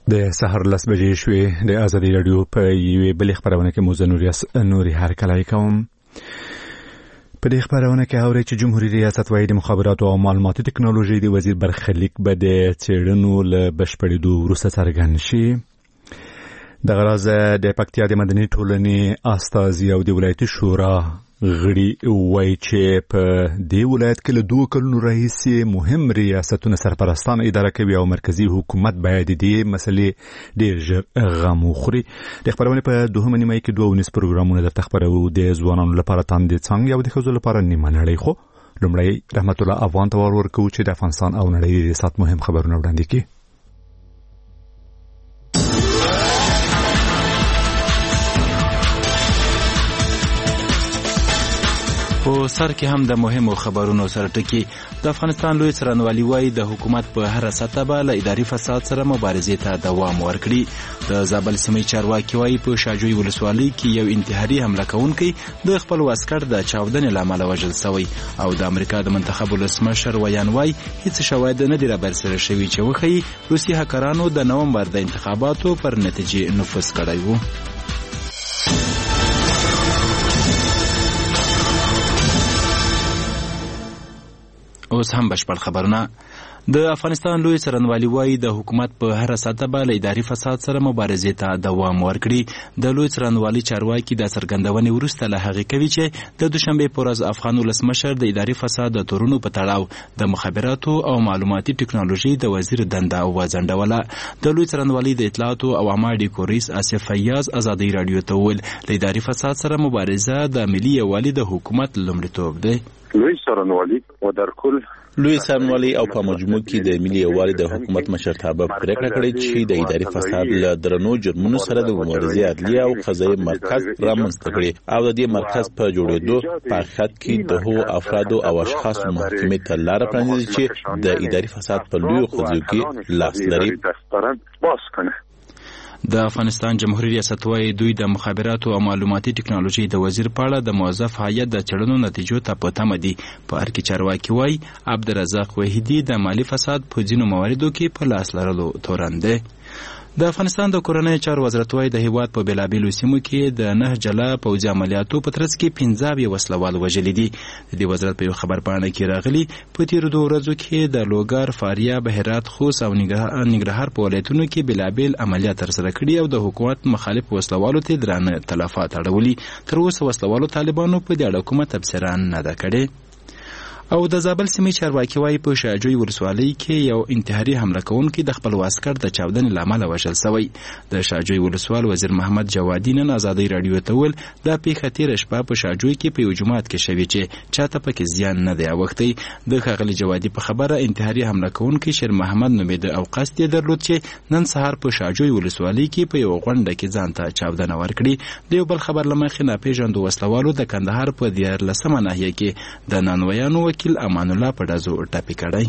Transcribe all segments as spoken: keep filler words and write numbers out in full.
د سحر لس بجې شوې د ازادي رادیو په یوې بلې خبرونه کې موزه نوري هرکلی کوم. په دې خبرونه کې اوري چې جمهوریت ریاست وايي د مخابراتو او معلوماتي ټکنالوژي د وزیر برخلیک به د څېړنو له بشپړېدو وروسته څرګند شي. د غراز د پکتیا د مدني ټولنې استازي او د ولایتي شورا غړي وایي چې په دې ولایت کې له دوه کلونو راهیسې مهم ریاستونه سرپرستان اداره کوي او مرکزی حکومت باید د دې مسلې ډېر ژر غم وخوري. د خبرونې په دوهمه نیمه کې دوه ونیس پروګرامونه درته خبرو د ځوانانو لپاره تاندې څانګې او د ښځو لپاره نیمه نړۍ. خو لومړی رحمت الله افغان ته ور ورکوو چې د افغانستان او نړۍ د سات مهم خبرونه وړاندې کړي. په سر کې هم د مهمو خبرونو سره ټکی. د افغانستان لوی څارنوالي وايي د حکومت په هر سطح به له اداري فساد سره مبارزې ته دوام ورکړي. د زابل سیمې چارواکي وايي په شاجوی ولسوالۍ کې یو انتحاري حمله کوونکی د خپل واسکټ د چاودنې له امله وژل شوی او د امریکا د منتخب ولسمشر ویان وايي هیڅ شواهد نه دي رابرسېره شوي چې وښیي روسي هکرانو د نومبر د انتخاباتو پر نتیجې نفوذ کړی و. اوس هم بشپړ خبرونه. د افغانستان لوی څارنوالي وايي د حکومت په هر سطح به له اداري فساد سره مبارزې ته دوام ورکړي. د لوی څارنوالي چارواکي د څرګندونې وروسته له هغې کوي چې د دوشنبې په ورځ افغان ولسمشر د اداري فساد د تورونو په تړاو د مخابراتو او معلوماتي ټکنالوژي د وزیر دنده وځنډوله. د لوی څارنوالي د اطلاعاتو او عامه اړیکو رئیس آصف فیاض ازادي رادیو ته وویل د اداري فساد سره مبارزه د ملي یووالي د حکومت لومړیتوب دی. لوی څارنوالي و در کل لوی څارنوالي او په مجموع کې د ملي یووالي د حکومت مشرتابه پریکړه کړې چې د اداري فساد له درنو جرمونو سره د مبارزې عدلیه او قضایي مرکز رامنځته کړي او د دې مرکز په جوړېدو په حقیقت کې د هغو افرادو او اشخاصو محاکمې ته لاره پرانیزي چې د اداري فساد په لویو قضیو کې لاس لري. د افغانستان جمهوریت ریاست وايي دوی د مخابراتو او معلوماتي ټکنالوژي د وزیر په اړه د موظف هیئت د څېړنو نتیجو ته په تمه دي. په هر کې چارواکي وايي عبدالرزاق وحیدي د مالي فساد په ځینو مواردو کې په لاس لرلو تورن دی. د افغانستان د کورنۍ چارو وزارت وايي د هیواد په بېلابېلو سیمو کې د نه جلا پوځي عملیاتو په ترڅ کې پنځه اویا وسلوال وژلي دي. د دې وزارت په یو خبرپاڼه کې راغلي په تېرو دوو ورځو کې د لوګر، فاریاب، بهرات، خوست او ننګرهار په ولایتونو کې بېلابېل عملیات ترسره کړي او د حکومت مخالف وسلوالو ته درانه تلفات اړولي. تر اوسه وسلوالو طالبانو په دې اړه کومه تبصره نه ده کړې. او د زابل سیمې چارواکي وايي په شاجوی ولسوالۍ کې یو انتحاري حمله کوونکی د خپل واسکټ د چاودنې له امله وژل شوی. د شاجوی ولسوال وزیر محمد جوادي نن ازادي رادیو ته وویل دا پیښه تېره شپه په شاجوی کې په یو جومات کې شوې چې چاته پکې زیان نه دی اوښتی. د ښاغلي جوادي په خبره انتحاري حمله کوونکی شیر محمد نومېده او قصد یې درلود چې نن سهار په شاجوی ولسوالۍ کې په یو غونډه کې ځان ته چاودنه ورکړي. د یو بل خبر له مخې ناپېژاندو وسلوالو د کندهار په دیارلسمه ناحیه کې د نانوایانو وکیل امان الله په ډزو ټاپي کړی.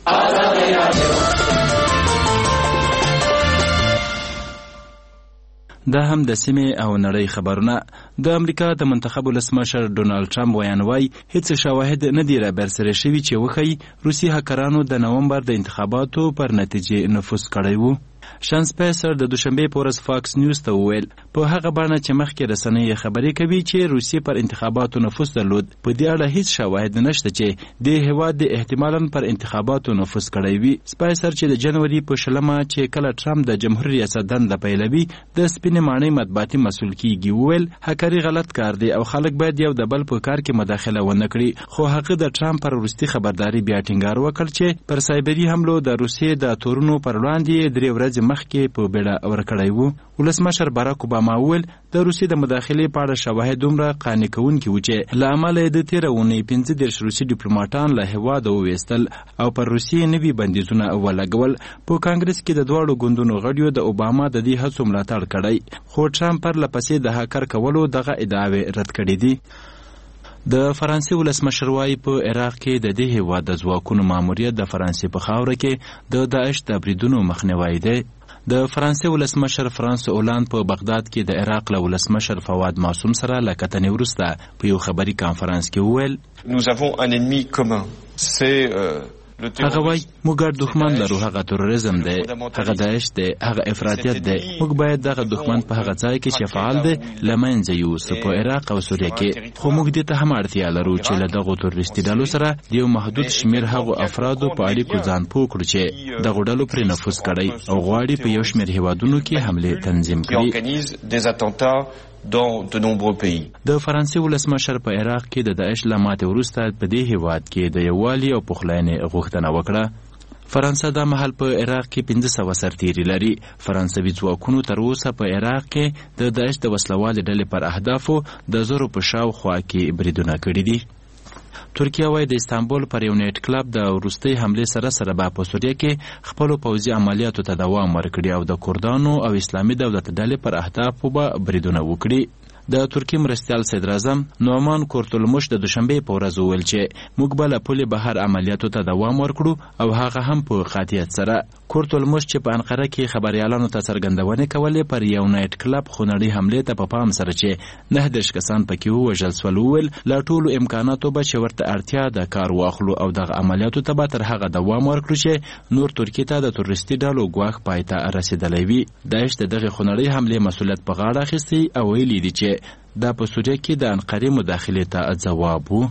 دا هم د سیمې او نړۍ خبرونه. د امریکا د منتخب ولسمشر ډونالد ټرمپ ویان وايي هیڅ شواهد نه دي رابرسېره شوي چې وښیي روسي هکرانو د نومبر د انتخاباتو پر نتیجې نفوذ کړی و. شان سپیسر د دوشنبې په ورځ فاکس نیوز ته وویل په هغه بڼه چې مخکې رسنۍ خبرې کوي چې روسیې پر انتخاباتو نفوذ درلود په دې اړه هیڅ شواهد نشته چې د هېواد د احتمالاً پر انتخاباتو نفوذ کړی وي. سپیسر چې د جنوري په شلمه چې کله ټرمپ د جمهوریت ریاست دنده پیلوي د سپینې ماڼۍ مطبوعاتي مسؤل کیږي وویل هکري غلط کار دی او خلک باید یو د بل په کار کې مداخله ونه کړي. خو هغه د ټرمپ پر وروستي خبرداري بیا ټینګار وکړ چې پر سایبري حملو د روسیې د تورونو پر وړاندې درې ورځې مخکې په بیړه ورکړی وو. ولسمشر باراک اوباما وویل د روسیې د مداخلې په اړه شواهد دومره قانع کوونکي وو چې له امله یې د تېره اونۍ پنځه دېرش روسي ډیپلوماټان له هېواده وویستل او پر روسیې نوي بندیزونه ولګول. په کانګرس کې د دواړو ګوندونو غړیو د اوباما د دې هڅو ملاتړ کړی خو ټرمپ پرله پسې د هکر کولو دغه ادعاوې رد کړې دي. د فرانسې ولسمشر وايي په عراق کې د دې هېواد د ځواکونو ماموریت د فرانسې په خاوره کې د داعش د بریدونو مخنیوی دی. د فرانسې ولسمشر فرانس اولند په بغداد کې د عراق له ولسمشر فواد معصوم سره له کتنې وروسته په یو خبري کانفرانس کې وویل Nous avons un ennemi commun. C'est euh, هغه وای موږ ګډ دښمن لرو، هغه تروریزم دی، هغه داعش دی، هغه افراطیت دی. موږ باید دغه دښمن په هغه ځای کې چې فعال دی له منځه یوسو، په عراق او سوریه کې. خو موږ دې ته هم اړتیا لرو چې له دغو تروریستي ډلو سره د یو محدود شمېر هغو افرادو په اړیکو ځان پوه کړو چې دغو ډلو پرې نفوذ کړی او غواړي په یو شمېر هیوادونو کې حملې تنظیم کړي. د فرانسې ولسمشر په عراق کې د داعش له ماتې وروسته په دې هیواد کې د یووالي او پخلاینې غوښتنه وکړه. فرانسه دا مهال په عراق کې پنځه سوه سرتیري لري. فرانسوي ځواکونو تر اوسه په عراق کې د داعش د وسلوالې ډلې پر اهدافو د زرو په شاوخوا کې بریدونه کړي دي. ترکیه وايي د استانبول پر یو نیټ کلب د وروستۍ حملې سره سره به په سوریه کې خپلو پوځي عملیاتو ته دوام ورکړي او د کردانو او اسلامي دولت ډلې پر اهدافو به بریدونه وکړي. د ترکیې مرستیال صدراعظم نومان کورتولموش د دوشنبې په ورځ وویل چې موږ به له پولې بهر عملیاتو ته دوام ورکړو او هغه هم په قاطعیت سره. کورتولموش چې په انقره کې خبريالانو ته څرګندونې کولې پر یو نایټ کلب خونړۍ حملې ته په پام سره چې نه دېرش کسان پکې ووژل سول وویل له ټولو امکاناتو به چې ورته اړتیا د کار واخلو او دغه عملیاتو ته به تر هغه دوام ورکړو چې نور ترکیې ته د تروریستي ډلو ګواښ پای ته رسېدلی وي. داعش د دغې خونړۍ حملې مسؤلیت په غاړه اخیستی او ویلي دي چې دا په سوریه کې د انقرې مداخلې ته ځواب و.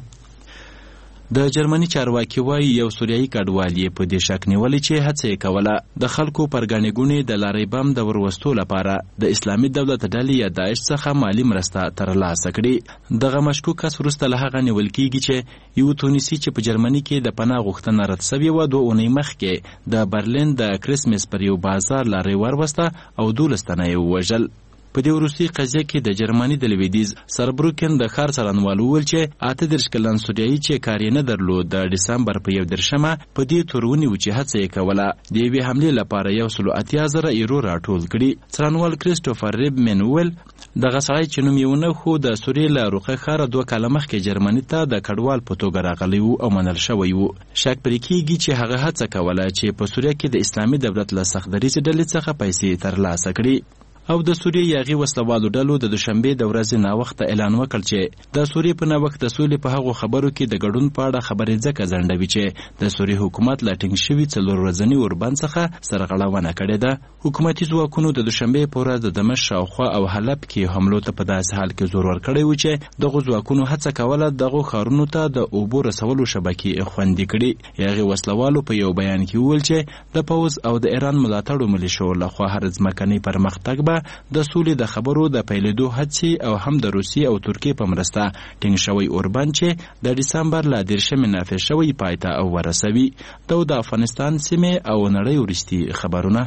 د جرمني چارواکي وایي یو سوریایي کډوال یې په دې شک نیولی چې هڅه یې کوله د خلکو پر ګڼې ګوڼې د لارۍ بم د وروستو لپاره د اسلامي دولت ډلې یا داعش څخه مالي مرسته ترلاسه کړي. دغه مشکوک کس وروسته له هغه نیول کیږي چې یو تونسي چې په جرمني کې د پناه غوښتنه رد سوې وه دوه اونۍ مخکې د برلین د کریسمس پر یو بازار لارۍ وروسته او دولس تنه یې ووژل. په دې وروستي قضیه کې د جرمني د لویدیځ سربروکن د ښار څارنوال وویل چې اته دېرش کلن سوریایي چې کار یې نه درلود د ډسمبر په یو دېرشمه په دې تور ونیو چې هڅه یې کوله د یوې حملې لپاره یو سلو اتیا زره ایرو راټول کړي. څارنوال کریسټوفر ریبمن وویل دغه سړی چې نوم یې ونه خو د سوریې له روخه ښاره دوه کاله مخکې جرمني ته د کډوال په توګه راغلی و او منل شوی و. شک پرې کیږي چې هغه هڅه کوله چې په سوریه کې د اسلامي دولت له سختدریځې ډلې څخه پیسې ترلاسه کړي. او د سوریې یاغي وسلوالو ډلو د دوشنبې د ورځې ناوخته اعلان وکړ چې د سوریې په ناوخت د سولې په هغو خبرو کې د ګډون په اړه خبرې ځکه ځنډوي چې د سوریې حکومت له ټینګ شوي څلور ورځني اوربند څخه سرغړونه کړې ده. حکومتي ځواکونو د دوشنبې په ورځ د دمشق شاوخوا او حلب کې حملو ته په داسې حال کې زور ورکړی و چې دغو ځواکونو هڅه کوله دغو ښارونو ته د اوبو رسولو شبکې خوندي کړي. یاغي وسلوالو په یو بیان کې وویل چې د پوځ او د ایران ملاتړو ملیشو لخوا هر ځمکنی پرمختګ به د سولې د خبرو د پیلېدو هڅې او هم د روسیې او ترکیې په مرسته ټینګ شوی اوربند چې د ډسمبر له دېرشمې نافذ شوی پای ته ورسوي. دا د افغانستان سیمې او نړۍ وروستي خبرونه.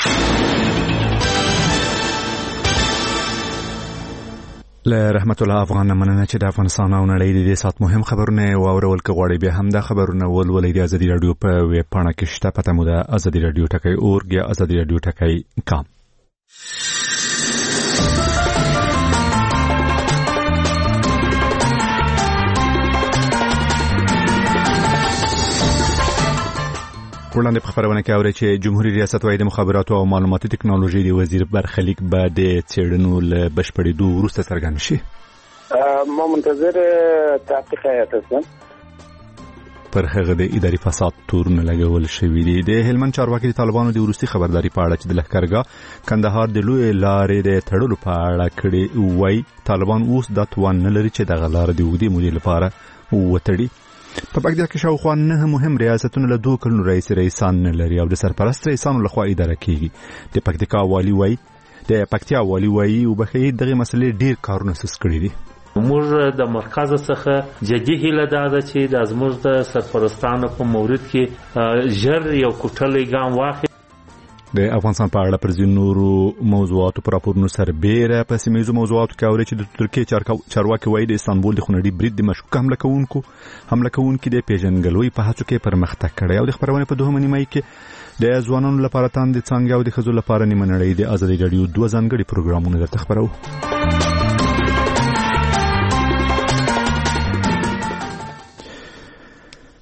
له رحمت الله افغان مننه چې د افغانستان او نړۍ د دې سات مهم خبرونه واورول کغواړي بیا هم د خبرونه ولولې د ازادي رادیو په ویب پاڼه کې شته. پته مو د ازادي رادیو ټکی اورګ یا ازادي رادیو ټکی کام. وړاندې په خبرونه کې اوري چې جمهوریت ریاست وايي د مخابراتو او معلوماتي ټکنالوژي د وزیر برخلیک به د څېړنو له بشپړېدو وروسته څرګند شي. ما منتظر تحقیق هیئت هستم. پر هغه د اداري فساد تورونه لګول شوي دي. د هلمند چارواکي د طالبانو د وروستي خبرداري په اړه چې د لښکرګاه کندهار د لوی لارې د تړلو په اړه کړي وایي طالبان اوس دا توان نه لري چې دغه لاره د اوږدې مودې لپاره وتړي. په پکتیا کې شاوخوا نه مهم ریاستونه له دوه کلونو رئیس رئیسان نه لري او د سرپرست رئیسانو لخوا اداره کیږي. د پکتیکا والی وایي د پکتیا والی وایي وبخښئ دغه مسلې ډیر کارونه سس کړي دي. موږ د مرکز څخه جدي هیله ده چې د زموږ د سرپرستانو په مورد کې ژر یو کوټلی ګام واخلي. د افغانستان په اړه پر ځینو نورو موضوعاتو پر راپورونو سربیره په سیمه موضوعاتو کې اوري چې د ترکیې چارواکي وایي د استانبول د خونړي برید د مشکوک حمله کوونکو حمله کوونکي د پیژنګلوي په هڅو کې پرمختګ کړی او د خبرونه په دوهمه نیمه کې د ځوانانو لپاره تاند څنګه او د ښځو لپاره نیمه نړۍ د ازادي رادیو دوه ځانګړي پروګرامونه درته خبرو.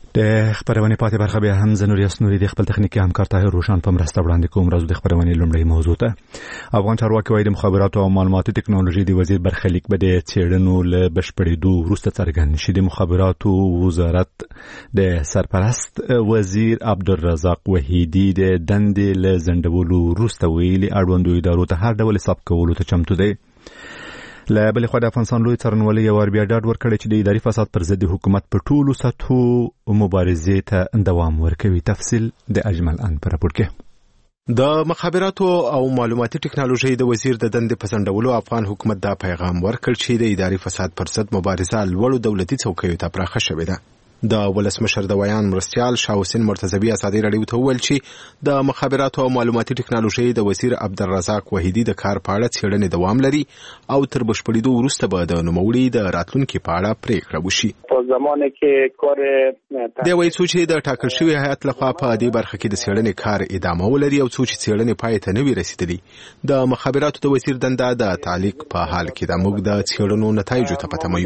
د خبرونې پاتې برخه بیا هم زنوري اسنوري د خپل تخنیکی همکار طاهر روشن په مرسته وړاندې کوم. راځو د خبرونې لومړی موضوع ته. افغان چارواکي وايي د مخابراتو او معلوماتي ټکنالوژي د وزیر برخلیک به د څېړنو له بشپړېدو وروسته څرګند شي. د مخابراتو وزارت د سرپرست وزیر عبدالرزاق وحیدي د دندې له ځنډولو وروسته ویلي اړوندو ادارو ته هر ډول حساب کولو ته چمتو دی. له بلې خوا د افغانستان لوی څارنوالۍ یو وار بیا ډاډ ورکړی چې د اداري فساد پر ضد حکومت په ټولو سطحو مبارزې ته دوام ورکوي. تفصیل د اجمل ان په راپور کې. د مخابراتو او معلوماتي ټکنالوژي د وزیر د دندې په ځنډولو افغان حکومت دا پیغام ورکړ چې د اداري فساد پر ضد مبارزه لوړو دولتي څوکیو ته پراخه شوې ده. د ولسمشر د ویان مرستیال شاه حسین مرتضوی ازادي راډیو ته وویل چې د مخابراتو او معلوماتي ټکنالوژي د وزیر عبدالرزاق وحیدي د کار په اړه څېړنې دوام لري او تر بشپړېدو وروسته به د نوموړي د راتلونکي په اړه پریکړه وشي. په زمانه کې کار دی وایي چې د ټاکل شوی هیئت لخوا په دې برخه کې د څېړنې کار ادامه ولري او څو چې څېړنې پای ته نه وي رسیدلي. د مخابراتو د وزیر دنده د تعلیق په حال کې د موږ د څېړنو نتایجو ته پته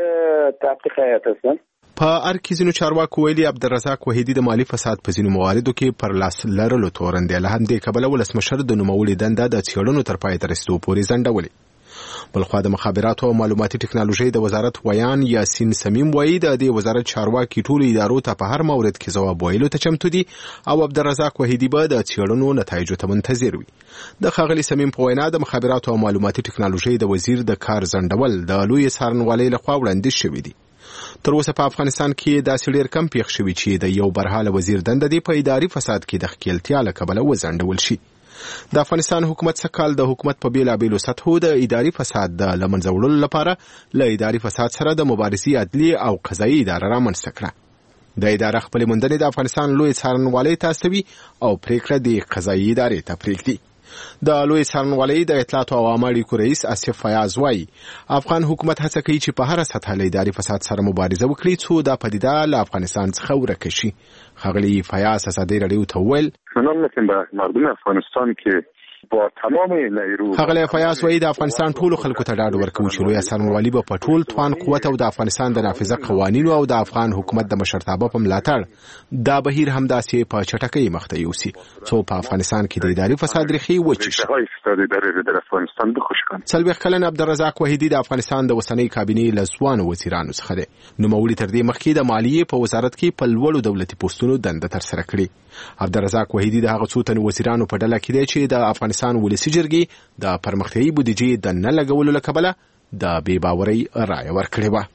مو په ارکیزینو چارواکو ویلي عبدالرزاق وحیدي د مالی فساد په ځینو مواردو کې پر لاس لرلو تورن دی. له همدې کبله ولسمشر د نوموړي دنده د څېړنو تر پای ته رسیدو پورې ځنډولې. بلخوا د مخابراتو او معلوماتي ټکنالوژي د وزارت ویان یاسین سمیم وایي د دې وزارت چارواکي ټولو ادارو ته په هر مورد کې ځواب ویلو ته چمتو دي او عبدالرزاق وحیدي به د څېړنو نتایجو ته منتظر وي. د ښاغلي سمیم په وینا د مخابراتو او معلوماتي ټکنالوژي د وزیر د کار ځنډول د لوی څارنوالۍ لخوا وړاندیز شوی دی. تر اوسه په افغانستان کې داسې ډېر کم پیښ شوي چې د یو برحاله وزیر دنده دی په اداري فساد کې د ښکېلتیا له کبله وځنډول شي. د افغانستان حکومت سږکال د حکومت په بېلابېلو سطحو د اداري فساد د له منځه وړلو لپاره له اداري فساد سره د مبارزې عدلي او قضایي اداره رامنځته کړه. د اداره خپلې موندنې د افغانستان لوی څارنوالۍ ته استوي او پریکړه د قضایي ادارې ته پرېږدي. د لوی څارنوالۍ د اطلاعاتو او عامه اړیکو رئیس آصف فیاض وایي افغان حکومت هڅه کوي چې په هره سطحه له اداري فساد سره مبارزه وکړي څو دا پدیده له افغانستان څخه ورکه شي. ښاغلي فیاض ازادي راډیو ته وویل مردم افغانستان کې با تمام نیرو ښاغلی فیاض وایي د افغانستان ټولو خلکو ته ډاډ ورکوي چې لویه څارنوالي به په ټول توان قوت او د افغانستان د نافذه قوانینو او د افغان حکومت د مشرتابه په ملاتړ دا بهیر همداسې په چټکۍ مخته یوسي څو په افغانستان کې د اداري فساد ریښې وچیښي. څلوېښت کلن عبدالرزاق وحیدي د افغانستان د اوسنۍ کابینې له ځوانو وزیرانو څخه دی. نوموړي تر دې مخکې د مالیې په وزارت کې په لوړو دولتي پوستونو دنده ترسره کړې. عبدالرزاق وحیدي د هغه څو تنو وزیرانو په ډله کې دی چې د افغانستان ولسي جرګې د پرمختیایي بودیجې د نه لګولو له کبله د بې باورۍ رایه ورکړې وه.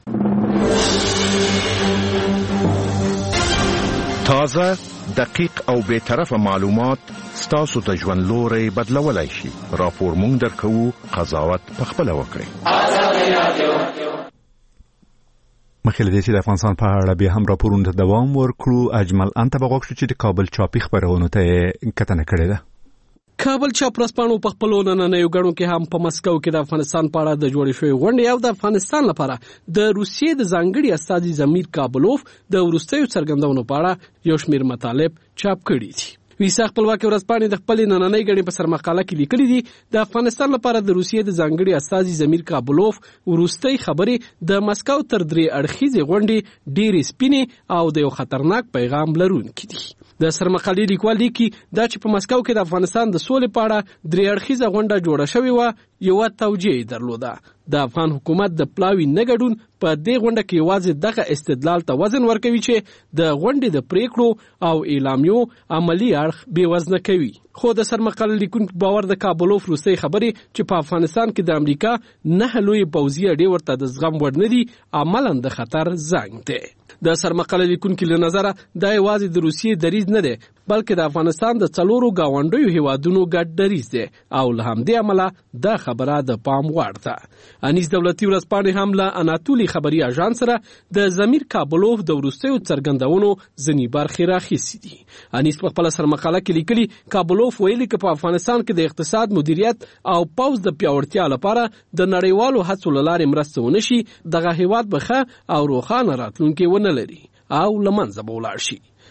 تازه، دقیق او بې طرفه معلومات ستاسو د ژوند لوری بدلولی شي. راپور مونږ درکوو، قضاوت پخپله وکړئ. مخکې له دې چې د افغانستان په اړه بیا هم راپورونو ته دوام ورکړو، اجمل ان ته به غوږ شو چې د کابل چاپي خپرونو ته یې کتنه کړې ده. کابل چاپ ورځپاڼو په خپلو نننیو ګڼو کې هم په مسکو کې د افغانستان په اړه د جوړې شوې غونډې او د افغانستان لپاره د روسیې د ځانګړي استازي زمیر کابلوف د وروستیو څرګندونو په اړه یو شمېر مطالب چاپ کړي دي. ویسا خپلواکي ورځپاڼې د خپلې نننۍ ګڼې په سرمقاله کې لیکلي دي د افغانستان لپاره د روسیې د ځانګړي استازي زمیر کابلوف وروستۍ خبرې د مسکو تر درې اړخیزې غونډې ډېرې سپینې او د یو خطرناک پیغام لرونکي دي. د سرمقالې لیکوال لیکي دا چې په مسکو کې د افغانستان د سولې په اړه درې اړخیزه غونډه جوړه شوې وه یوه توجیه درلوده. د افغان حکومت د پلاوي نه ګډون په دې غونډه کې یوازې دغه استدلال ته وزن ورکوي چې د غونډې د پریکړو او اعلامیو عملی اړخ بې وزنه کوي. خو د سرمقاله لیکونکو باور د کابلوف وروستۍ خبرې چې په افغانستان کې د امریکا نه لوی پوځي اډې ورته د زغم وړ نه دي عملاً د خطر زنګ دی. د سرمقاله لیکونکو له نظره دا یوازې د روسیې دریځ نه دی بلکې د افغانستان د څلورو ګاونډیو هیوادونو ګډ دریځ دی او له همدې امله دا خبره د پام وړ ده. انیس دولتي ورځپاڼې هم له اناتولي خبري اژانس سره د زمیر کابلوف د وروستیو څرګندونو ځینې برخې راخیستې دي. انیس په خپله سرمقاله کې لیکلي کابلوف ویلي که په افغانستان کې د اقتصاد مدیریت او پوځ د پیاوړتیا لپاره د نړیوالو هڅو له لارې مرسته ونه شي دغه هیواد به ښه او روښانه راتلونکی ونه لري او له منځه به ولاړ شي.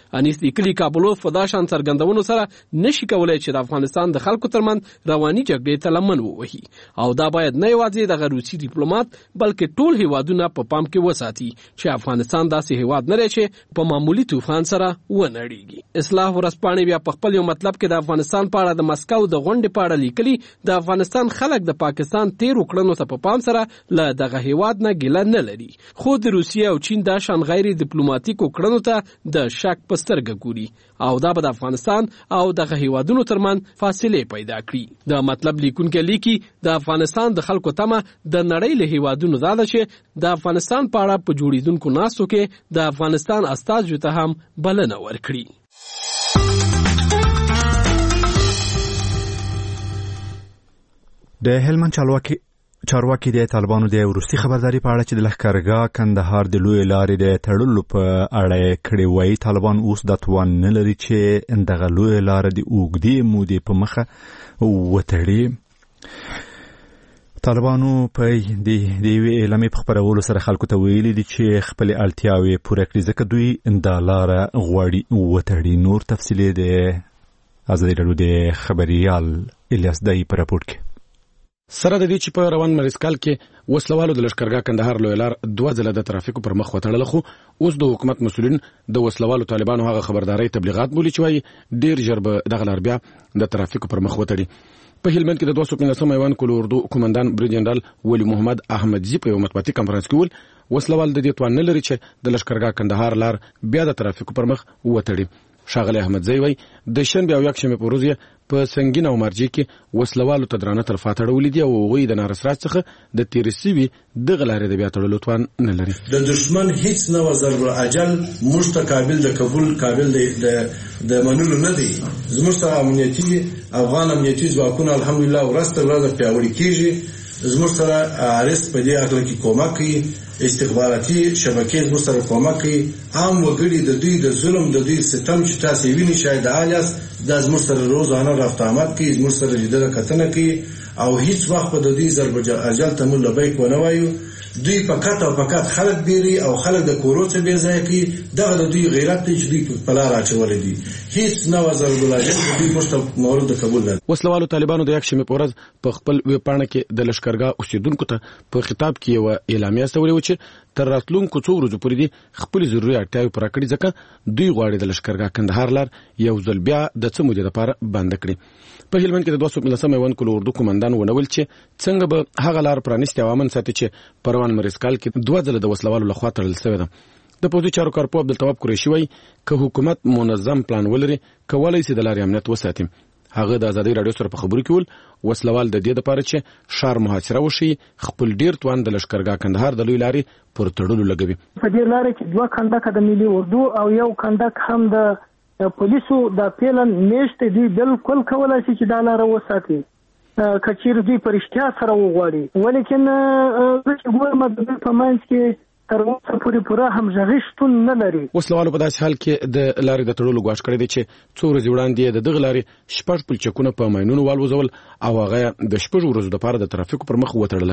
انیس لیکلي کابلوف په دا شان څرګندونو سره نشي کولای چې د افغانستان د خلکو ترمنځ رواني جګړې ته لمن ووهي او دا باید نه یوازې د روسي ډیپلوماټ بلکې ټول هیوادونه په پام کې وساتي چې افغانستان داسې هیواد نه دی چې په معمولی طوفان سره ونړیږي. اصلاح ورځپاڼې بیا په خپل یو مطلب کې د افغانستان په اړه د مسکو د غونډې په اړه لیکلي د افغانستان خلک د پاکستان تیرو کړنو ته په پام سره له دغه هیواد نه ګیله نه لري خو د روسیې او چین د شان غیر ډیپلوماټیکو کړنو ته د شک په سترګه ګوري او دا به د افغانستان او دغه هیوادونو ترمنځ فاصله پیدا کړي. د مطلب لیکونکو لیکي د افغانستان د خلکو تمه د نړۍ له هیوادونو دا ده چې د افغانستان په اړه په جوړیدونکو ناستو کې د افغانستان استازو ته هم بلنه ورکړي. د هلمند چارواکي چارواکي د طالبانو د وروستي خبرداري په اړه چې د لښکرګاه کندهار د لوی لارې د تړلو په اړه کړي وایي طالبان اوس د توان نه لري چې دغه لوی لارې د اوږدې مودې په مخه وتړي. طالبانو په د یوې اعلامیې په خپرولو سره خلکو ته ویلي دي چې خپلې اړتیاوې پوره کړي ځکه دوی دا لاره غواړي وتړي. نور تفصیلي د ازادي راډیو د خبريال الیاس دای په راپور کې. سره د دې چې په روان مریسکال کې وسلوالو د لښکرګاه کندهار لوی لار دوه ځله د ترافیکو پر مخ وتړل خو اوس د حکومت مسؤلین د وسلوالو طالبانو هغه خبرداري تبلیغات بولی چې وایي ډیر ژر به دغه لار بیا د ترافیکو پر مخ وتړي. په هلمند کې د دوه سوه پنځلسم ایوان کل اردو کمانډان بریګ جنرال ولی محمد احمدزی په یو مطبوعاتي کانفرنس کې ول وسلوال د دې توان نه لري چې د لښکرګاه کندهار لار بیا د ترافیکو پر مخ وتړي. ښاغلی احمدزی وایي د شنبې او یکشنبې په ورځ په سنگین او مرجې کې وسلوالو ته درانه تلفات اړولې دي او هغوی د نارسراج څخه د تېرې سوي دغه لارې د بیا تړلو توان نه لري. د دشمن هیڅ نوع ضرب اجل موږ ته قابل د قبول قابل د منلو نه دی. زموږ سره امنیتي افغان امنیتي ځواکونه الحمدلله ورځ تر ورځه پیاوړي کېږي. زموږ سره عارض په دې هکله کې کومک کوي، استخباراتي شبکې زموږ سره کومک کوي. عام وګړي د دوی د ظلم د دوی ستم چې تاسې وینئ شاید الیاس دا زموږ سره روزانه رفت آمد کوي، زموږ سره لیدنه کتنه کوي او هیڅ وخت به د دوی ضرب اجل ته موږ لبیک ونه وایو. دوی فقط او فقط خلک بیري او خلک د کورو څخه بې ځایه کوي. دغه د دوی غیرت دی چې دوی په لار اچولی دي. هیڅ نوع ضرب الاجل د دوی موږ ته مورد د قبول نه. وسلوالو طالبانو د یکشنبې په ورځ په خپل ویبپاڼه کې د لښکرګاه اوسېدونکو ته په خطاب کې یوه اعلامیه استولې وه چې تر راتلونکو څو ورځو پورې دي خپلې ضروري اړتیاوې پوره کړي ځکه دوی غواړي د لښکرګاه کندهار لار یو ځل بیا د څه مودې لپاره بنده کړي. په هلمند کې د دوه سوه پنځلسم ایوان کل اردو کمانډان ونول چې څنګه به هغه لار پرانیستې او امن ساتي چې په روان مریسکال کې دوه ځله د وسلوالو لخوا تړل شوې ده. د پوځي چارو کارپو عبدالتواب قریشي وایي که حکومت منظم پلان ولري کولی شي د لارې امنیت وساتي. هغه د ازادي راډیو سره په خبرو کې ول وسلوال د دې لپاره چې شار محاصره وشي خپل ډیر توان د لښکرګاه کندهار د لوی لارې پر تړلو لګوي. په دې لارې کې دوه کنډک د ملي اردو او یو کنډک هم د پولیسو د پیلن میشته دی بالکل کولای شي چې دا لار وساتي کچیر دوی پرشتیا سره وغواړي. ولیکن چې ګورم د په منځ کې تر اوسه پورې پوره همغږي شتون نه لري. وسلوالو په داسې حال کې د لارې د تړلو ګواښ کړی دی چې څو ورځې وړاندې د دغه لارې شپږ پلچکونه په ماینونو والوځول او هغه د شپږ ورځو دپاره د ترافیکو پر مخ وتړله.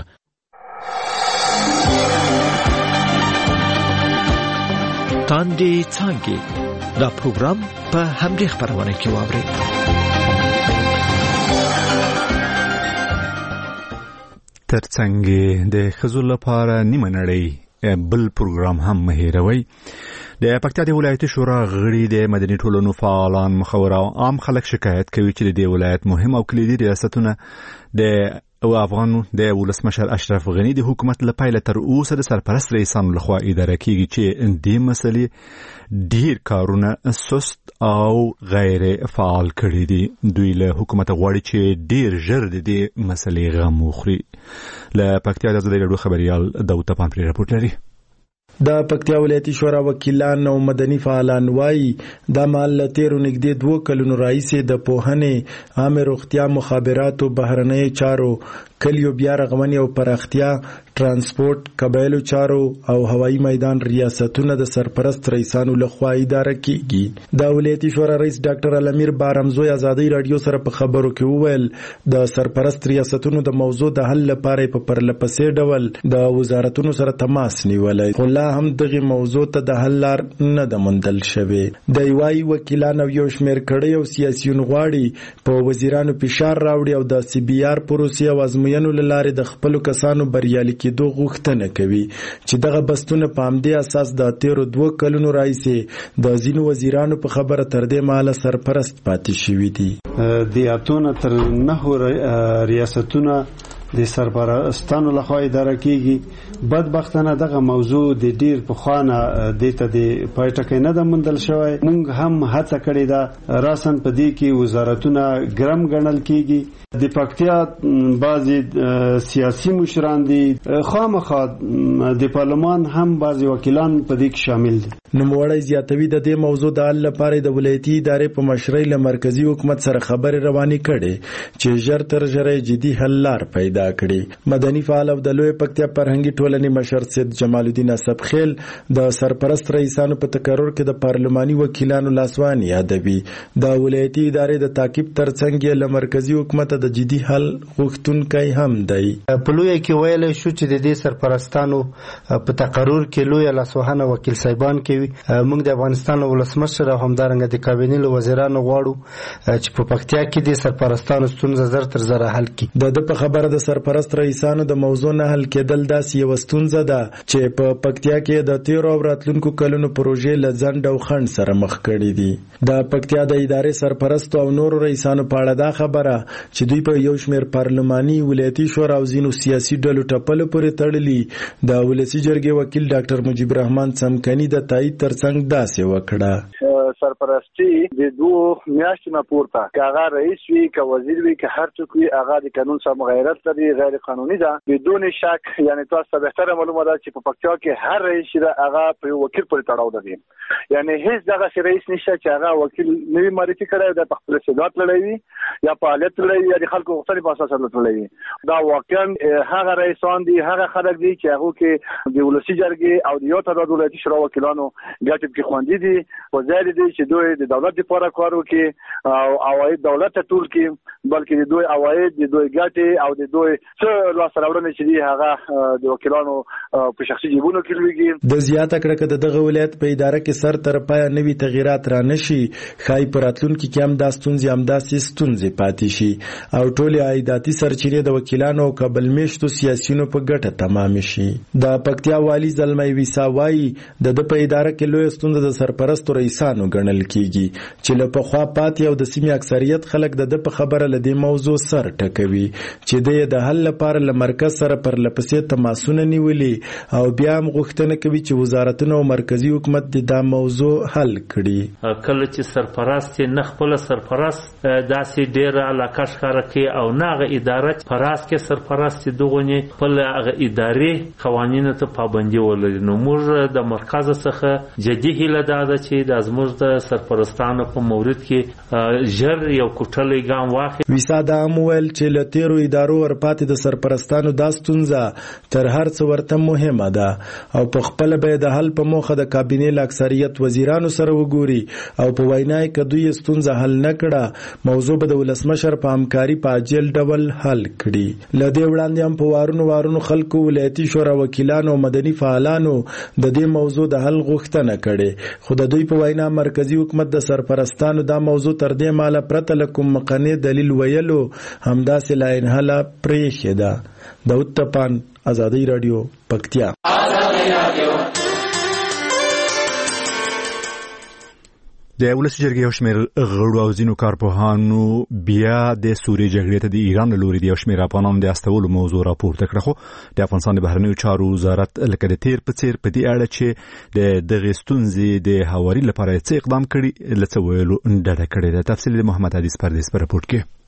تاندې څانګې دا پروګرام په همدې خپرونه کې واورئ. ترڅنګ د ښځو لپاره نیمه نړۍ بل پروګرام هم مهیروي. د پکتیا د ولایتي شورا غړي د مدني ټولنو فعالان مخاور او عام خلک شکایت کوي چې د ولایت مهم او کلیدي ریاستونه د او افغانو د ولسمشر اشرف غنی د حکومت لپاره تر اوسه د سرپرست رئیسانو لخوا اداره کیږي چې دې مسلې ډیر کارونه سست او غیر فعال کړي دي. دوی له حکومت غواړي چې ډیر ژر د دې مسلې غم وخوري. له پکتیا د ازادي راډیو خبريال داوود پامپری راپورټ لري. د پکتیا ولایتي شورا وکیلان او مدني فعالان وایي د مال تیرو نږدې دوه کلونو راهیسې د پوهنې عامه روغتیا مخابرات او بهرنۍ چارو کلیو بیا رغونې او پراختیا ترانسپورت، قبایلو چارو او هوایی میدان ریاستونه د سرپرست رئیسانو لخوا اداره کیږي. د ولایتي شورا رئیس ډاکټر علمیر بارمزوی ازادي رادیو سره په خبرو کې وویل د سرپرست ریاستونو د موضوع د حل لپاره په پرلپسې ډول د وزارتونو سره تماس نیولای، خو لا هم دغه موضوع ته د حل لار نه ده موندل شوې. د یوای وکیلان او یو شمېر کړي او سیاسيون غواړي په وزیرانو فشار راوړي او د سی بي آر پروسې او ازموینو له لارې د خپلو کسانو بریالي کېدو غوښتنه کوي چې دغه بستونه په همدې اساس د تیرو دوه کلونو راهیسې د ځینو وزیرانو په خبره تر دې مهاله سرپرست پاتې شوي دي. د اتونه تر نهو ریاستونه د سرپرستانو لخوا اداره کیږي. بدبختانه دغه موضوع د ډیر په خوانه د ته د پایټکې نه د مندل شوی. مونږ هم هڅه کړې ده راسن په دې کې وزارتونه ګرم ګڼل کیږي. د پکتیا بعضی سیاسي مشران دي، خامخا د پارلمان هم بعضی وکیلان په دې کې شامل دي. نوموړی زیاتوي د دې موضوع د حل لپاره د ولایتي ادارې په مشرۍ له مرکزی حکومت سره خبرې روانې کړي چې ژر تر ژره جدي حل لار پیدا کړي. مدني فعال او د لوی پکتیا فرهنګي ټولنې مشر سید جمال الدین اسبخیل د سرپرست رئیسانو په تقرر کې د پارلماني وکیلانو لاسوان یادوي. د ولایتي ادارې د تعقیب ترڅنګ له مرکزی حکومت د جدي حل غوښتونکی هم دی. په لوی کې ویل شو چې د دې سرپرستانو په تقرر کې لوی لاسوهنه وکیل صاحبان کوي. موږ د افغانستان ولسمشر او همدارنګه د کابینې له وزیرانو غواړو چې په پکتیا کې د سرپرستانو ستونزه زر تر زر حل کړي. د په خبره د سرپرست رئیسانو د موضوع نه حل کېدل داسې یو ستونزه ده چې په پکتیا کې د تیرو او راتلونکو کلونو پروژې له ځنډ او خنډ سره مخ کړي دي. د پکتیا د ادارې سرپرست او نورو رئیسانو په اړه دا خبره چې دوی په یو شمېر پارلماني، ولایتي شورا او ځینو سیاسي ډلو ټپلو پورې تړلي د ولسی جرګې وکیل ډاکټر مجيب رحمان څمکني د تایید ترڅنګ داسې وکړه. سرپرستی د دوه میاشتو نه پورته کاغه رئیس وی که وزیر وی که هر څوک وی هغه د قانون سره مغایرت لري، غیر قانوني ده بدون شک. یعنی تاسو به معلومه ده چې په پکتیا کې هر رئیس چې هغه په وکیل پورې تړاو لري. یعنی هیڅ دغه رئیس نشته چې هغه وکیل نوی معرفي کړي د خپل استعداد لري یا فعالیت لري یا د خلکو غوښتنې په اساس لري. دا واقعا هغه رئیسان دي، هغه خلک دي چې هغه کې د ولسی جرګې او د یو تعداد ولایتي شورا وکیلانو ګټب کې خوندې دي او ځای دي چې دوی د دولت لپاره کار وکړي او عواید دولت ته ټول کې، بلکې د دوی عواید د دوی ګټې او د دوی څه لاسته راوړنې چې دي هغه د وکیلانو په شخصي جیبونو کې لويږي. د زیاته کړه چې دغه ولایت په اداره کې سر تر پای نوي تغیرات را نشي، خای پراتلونکو کې هم د ستونزې هم داسې ستونزې پاتې شي او ټول عایداتي سرچینې د وکیلانو او قبل میشتو سیاسيونو په ګټه تمام شي. د پکتیا والی زلمی ویساوای د د په اداره کې لوی ستونزه د سرپرستو رئیسانو ګڼل کیږي چې له پخوا پاتې او د سیمې اکثریت خلک د په خبره لدی موضوع سر ټکوي چې د حل لپاره له مرکز سره پر لپسې تماسونه نیولي او بیا هم غوښتنه کوي چې وزارتونه او مرکزی حکومت د دا موضوع حل کړي. کله چې سرپرست نه خپل سرپرست داسې ډیر علاقه ښکاره کوي او ناغه اداره پراس کې سرپرست دغونی خپل ادارې قوانینو ته پابندي ولري. نو موږ د مرکز څخه جدي هیله ده چې د زموږ د سرپرستانو په مورد کې ژر یو کوټلې ګام واخلي. ویسا دا مویل چې له تیرو ادارو ورپاتې د سرپرستانو دا ستونزه تر هر څه ورته مهمه ده او په خپل به د حل په موخه د کابینې له اکثریت وزیرانو سره وګوري او په وینای کې دوی ستونزه حل نه کړه موضوع به د ولسمشر په همکاري په اجل ډول حل کړي. لدې وړاندې هم په وارونو وارونو خلکو ولایتي شورا وکیلانو او مدني فعالانو د دې موضوع د حل غوښتنه کړي، خو د دوی په وینا مرکزی حکومت د سرپرستانو دا موضوع تر دې ماله پرته لکم مقنع دلیل ویلو همداسې لا انحله پرېښې ده. داود تپان، ازادي رادیو، پکتیا. د ولسی جرګې یو شمېر غړو او ځینو کارپوهانو بیا د سوریې جګړې ته د ایران له لوري د یو شمېر افغانانو د استولو موضوع راپورته کړه، خو د افغانستان د بهرنیو چارو وزارت لکه د تیر په څیر په دې اړه چې د دغې ستونزې د هواري لپاره څه اقدام کړي له څه ویلو ډډه کړې ده. تفصیل د محمد حدیث پردیس په راپورټ کې.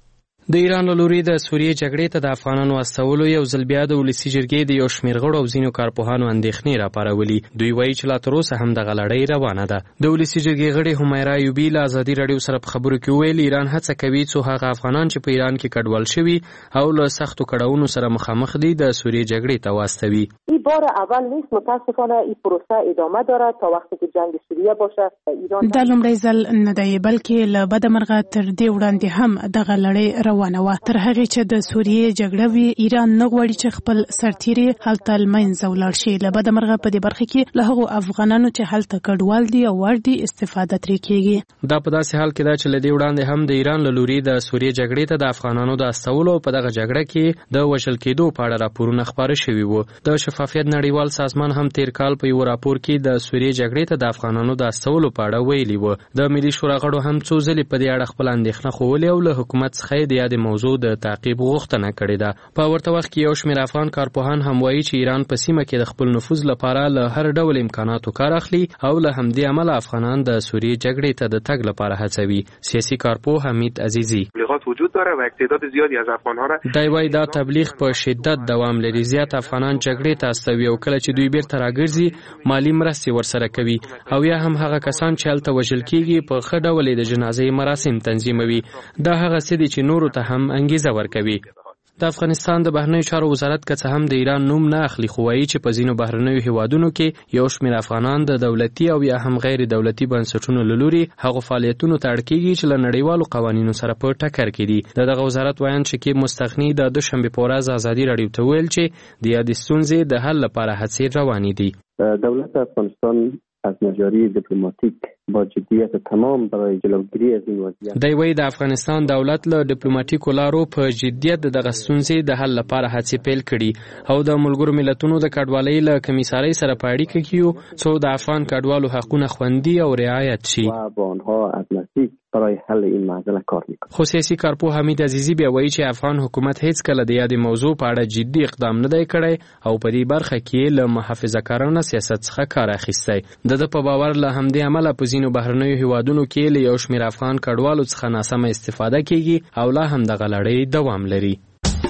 د ایران له لوري د سوریې جګړې ته د افغانانو استولو یو ځل بیا د ولسي جرګې د یو شمېر غړو او ځینو کارپوهانو اندېښنې راپارولي. دوی وایي چې لا تر اوسه هم دغه لړۍ روانه ده. د ولسي جرګې غړې همیرا ایوبي له ازادي راډیو سره په خبرو کې وویل ایران هڅه کوي څو هغه افغانان چې په ایران کې کډوال شوي او له سختو کړاوونو سره مخامخ دي د سوریې جګړې ته واستوي. این بار اول نیست، متاسفانه این پروسه ادامه داره تا وقتی که جنگ سوریه باشه. ایران دا لومړی ځل نه دی بلکې له بده مرغه تر دې وړاندې هم دغه لړۍ روانه وه. تر هغې چې د سوریې جګړه وي ایران نه غواړي چې خپل سرتیري هلته له منځه ولاړ شي. له بده مرغه په دې برخه کې له هغو افغانانو چې هلته کډوال دي او وړ دي استفاده ترې کیږي. دا په داسې حال کې ده چې له دې وړاندې هم د ایران له لوري د سوریې جګړې ته د افغانانو د استولو په دغه جګړه کې د وژل کېدو په اړه راپورونه خپاره شوي وو. د شفافیت نړیوال سازمان هم تیر کال په یو راپور کې د سوریې جګړې ته د افغانانو د استولو په اړه ویلي وو. د ملي شورا غړو هم څو ځلې په دې اړه خپل اندېښنه ښوولې او له حکومت څخه د یادې موضوع د تعقیب غوښتنه کړې ده. په ورته وخت کې یو شمېر افغان کارپوهان هم وایي چې ایران په سیمه کې د خپل نفوذ لپاره له هر ډول امکاناتو کار اخلي او له همدې امله افغانان د سوریې جګړې ته د تګ لپاره هڅوي. سیاسي کارپوه حمید عزیزی وجود داره و تعداد زیادی از افغان‌ها را دی وایي دا تبلیغ په شدت دوام لري. زیات افغانان جګړې ته استوي او کله چې دوی بیرته راګرځي مالی مرستې ورسره کوي او یا هم هغه کسان چې هلته وژل کېږي په ښه ډول د جنازې مراسم تنظیموي. دا هغه څه دي چې نورو ته هم انګیزه ورکوي. د افغانستان د بهرنیو چارو وزارت که څه هم د ایران نوم نه اخلي خو وایي چې په ځینو بهرنیو هیوادونو کې یو شمېر افغانان د دولتي او یا هم غیر دولتي بنسټونو له لوري هغو فعالیتونو ته اړ کېږي چې له نړیوالو قوانینو سره په ټکر کې دي. د دغه وزارت ویاند شکیب مستغني د دوشنبې په ورځ ازادي راډیو ته ویل چې د یادې ستونزې د حل لپاره هڅې روانې دي. دولت افغانستان از نجاری دیپلماتیک با جدیت تمام برای جلوگیری از این وضعیت دی وایي د افغانستان دولت له ډیپلوماټیکو لارو په جدیت دغه ستونزې د حل لپاره هڅې پیل کړي او د ملګرو ملتونو د کډوالۍ له کمیسارۍ سره په اړیکه کې یو څو د افغان کډوالو حقونه خوندي او رعایت شي و با آنها از نزدیک برای حل این معضله کار میکنه. خو سیاسي کارپوه حمید عزیزی بیا وایي چې افغان حکومت هیڅ کله د یادې موضوع په اړه جدي اقدام نه دی کړی او په دې برخه کې له محافظه‌کارانه سیاست څخه کار اخیستی. د ده په باور له همدې امله په ځینو بهرنیو هیوادونو کې له یو شمېر افغان کډوالو څخه ناسمه استفاده کیږي او لا هم دغه لړۍ دوام لري.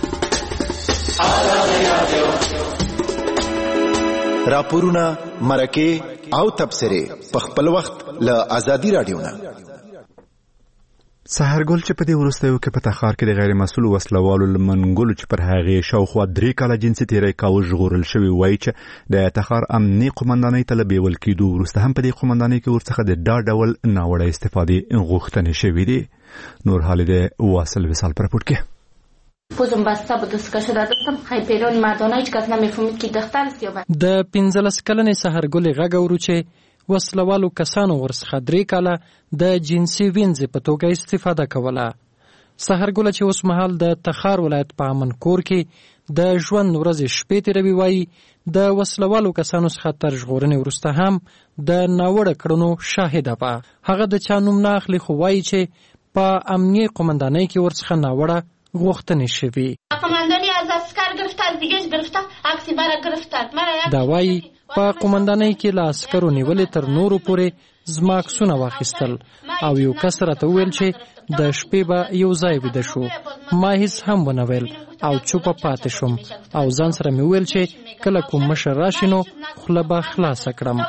راپورونه، مرکې او تبصرې په خپل وخت له ازادي راډیو نه. سحرګل چې په دې وروستیو کې په تخار کې د غیر مسؤل وسلوالو لمنګلو چې پر هغې شاوخوا درې کاله جنسي تیری کاوه ژغورل شوي وایي چې د تخار امني قومندانۍ ته له بیول کېدو وروسته هم په دې قومندانۍ کې ورڅخه د دا ډول ناوړه استفادې غوښتنې شوي دي. نور حال د واصل وصال پر راپورت کې پوزم بسته بود دستکشه دادم خیپیران مردانه هیچ کس نمیفهمید که دختر است یا بچه. د پنځلس کلنې سحرګل غږ اورو چې وسلوالو کسانو ورڅخه درې کاله د جنسي وینځې په توګه استفاده کوله. سحرګل چې اوس مهال د تخار ولایت په امنکور کې د ژوند ورځې شپې تېروي وایي د وسلوالو کسانو څخه تر ژغورنې وروسته هم د ناوړه کړنو شاهده وه. هغه د چا نوم نه اخلي خو وایي چې په امنیه قومندانۍ کې ورڅخه ناوړه غوښتنې شوي. قومندانی از اسکر گرفتار دیگهش گرفتار عکسی مرا گرفتار مرا دا وایي په قومندانۍ کې له عسکرو نیولې تر نورو پورې زما عکسونه واخیستل او یو کس راته وویل چې د شپې به یو ځای ویده شو. ما هیڅ هم ونه ویل او چوپه پاتې شوم او ځان سره مې وویل چې کله کوم مشر راشي نو خوله به خلاصه کړم.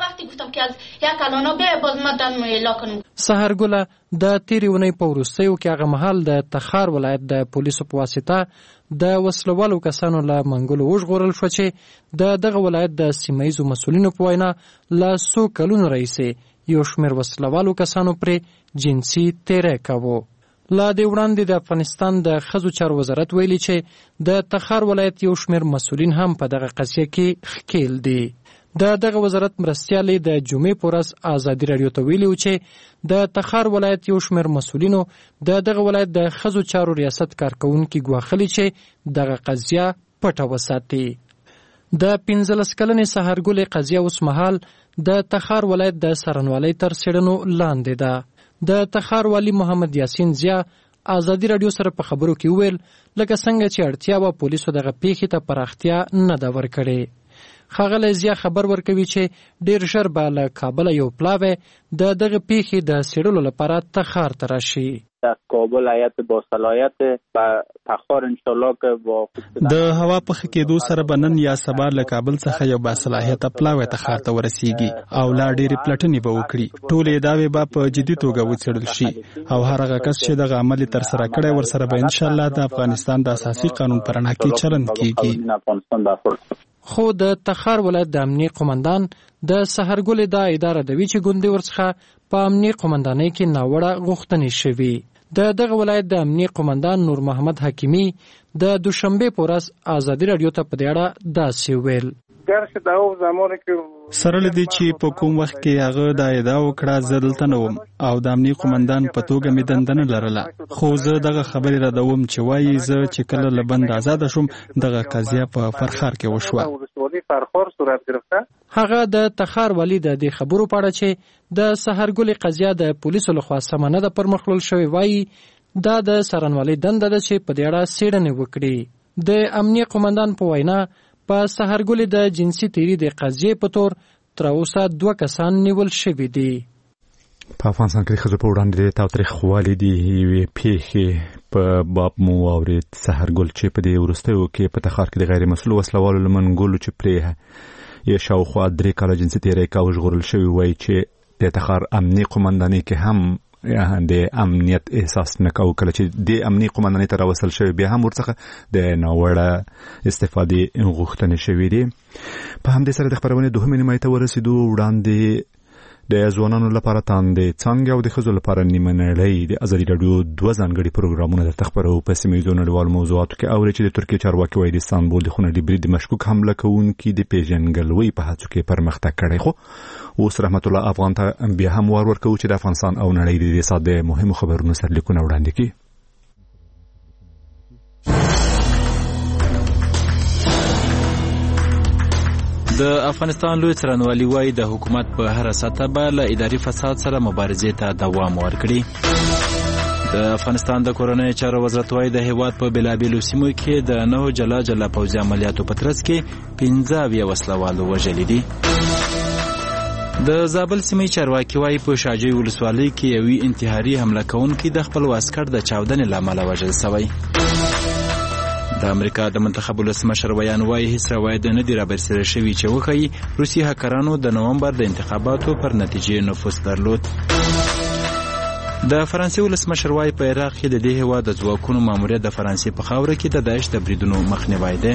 سحرګله د تېرې اونۍ په وروستیو کې هغه مهال د تخار ولایت د پولیسو په واسطه د وسلوالو کسانو له منګلو وژغورل شو چې د دغه ولایت د سیمه ییزو مسؤلینو په وینا له څو کلونو راهیسې یو شمېر وسلوالو کسانو پرې جنسي تیری کاوه. لا د وړاندې د افغانستان د ښځو چارو وزارت ویلي چې د تخار ولایت یو شمېر مسؤلین هم په دغه قضیه کې ښکیل دي. د دغه وزارت مرستیالې د جمعې په ورځ ازادي راډیو ته ویلي و چې د تخار ولایت یو شمېر مسؤلینو د دغه ولایت د ښځو چارو ریاست کارکوونکي ګواښلي چې دغه قضیه پټه وساتي. د پنځلس کلنې سحرګلې قضیه اوس مهال د تخار ولایت د څارنوالۍ تر څېړنو لاندې ده. د تخار والی محمد یاسین زیا ازادي راډیو سره په خبرو کې وویل لکه څنګه چې اړتیا وه پولیسو دغه پیښې ته پراختیا نه ده ورکړې. ښاغلی ضیا خبر ورکوي چې ډیر ژر به له کابل یو پلاوی د دغه پیښې د څېړلو لپاره تخار ته راشي. از کابل هیئت با صلاحیت به تخار ان شاء الله که با د هوا په ښه کېدو سره به نن یا سبا له کابل څخه یو با صلاحیت پلاوی تخار ته ورسیږي او لا ډېرې پلټنې به وکړي. ټولې ادعاوې به په جدي توګه وڅېړل شي او هر هغه کس چې دغه عمل یې ترسره کړی ورسره به انشاءالله د افغانستان د اساسي قانون په رڼا کې چلند کېږي. خو د تخار ولایت د امنیه قومندان د سحرګل دا اداره دوي چې ګوندې ورڅخه په امنیه قومندانۍ کې ناوړه غوښتنې شوي. د دغه ولایت د امنیه قومندان نور محمد حکیمی د دوشنبه په ورځ ازادي رادیو ته په دې اړه داسې ویل. سره لدی چې په کوم وخت کې هغه د ادعا وکړه زه دلته نه وم او د امنیه قومندان په توګه مې دنده نه لرله، خو زه دغه خبرې ردوم چې وایي زه چې کله له بند آزاده شوم دغه قضیه په فرخار کې وشوه. هغه د تخار والی د دې خبرو په اړه چې د سحرګل قضیه د پولیسو لخوا سمه نه ده پرمخ وړل شوې وایي دا د څارنوالۍ دنده ده چې په دې اړه څېړنې وکړي. د امنیه قومندان په وینا په سحرګل د جنسي تیری د قضیې په تور تر اوسه دوه کسان نیول شوي دي. په افغانستان کې ښځو په وړاندې د تاوتریخوالي د یوې پیښې په باب مو واورېد. سحرګل چې په دې وروستیو کې په تخار کې د غیر مسؤلو وسلوالو له منګولو چې پرې یې شاوخوا درې کاله جنسي تیری کاوه ژغورل شوي وایي چې د تخار امنیه قومندانۍ کې هم د امنیت احساس نه کوي. کله چې د امنیه قومندانۍ ته راوصل شوی بیا هم ورڅخه د ناوړه استفادې غوښتنې شوې دي. په همدې سره د خپرونې دوهمې نیمایي ته ورسېدو. وړاندې د ځوانانو لپاره تاندې څانګې او د ښځو لپاره نیمه نړۍ د ازادي راډیو دوه ځانګړي پروګرامونه درته خپروو. په سیمه ییزو نړیوالو موضوعاتو کې اورئ چې د ترکیې چارواکي وایي د استانبول د خونړي برید د مشکوک حمله کوونکي د پیژنګلوۍ په هڅو کې پرمختګ کړی. خو اوس رحمت الله افغان ته بیا هم وار ورکوو چې د افغانستان او نړۍ د دې ساعت د مهمو خبرونو سرلیکونه وړاندې کړي. د افغانستان لوی څارنوالي وایي د حکومت په هر سطح به له اداري فساد سره مبارزې ته دوام ورکړي. د افغانستان د کورنیو چارو وزارت وایي د هیواد په بېلابېلو سیمو کې د نهو جلا جلا پوځي عملیاتو په ترڅ کې پنځه اویا وسلوالو وژلي دي. د زابل سیمې چارواکي وایي په شاجوی ولسوالۍ کې یوې انتحاري حمله کوونکي د خپل عسکر د چاودنې له امله وژل شوی. د امریکا د منتخب ولسمشر ویان وایي هیڅ روایت نه دی رابرسېره شوی چې وښیي روسي هکرانو د نومبر د انتخاباتو پر نتیجې نفوذ درلود. د فرانسې ولسمشر وایي په عراق کې د دې هېواد د ځواکونو ماموریت د فرانسې په خاوره کې د داعش د بریدونو مخنیوی دی.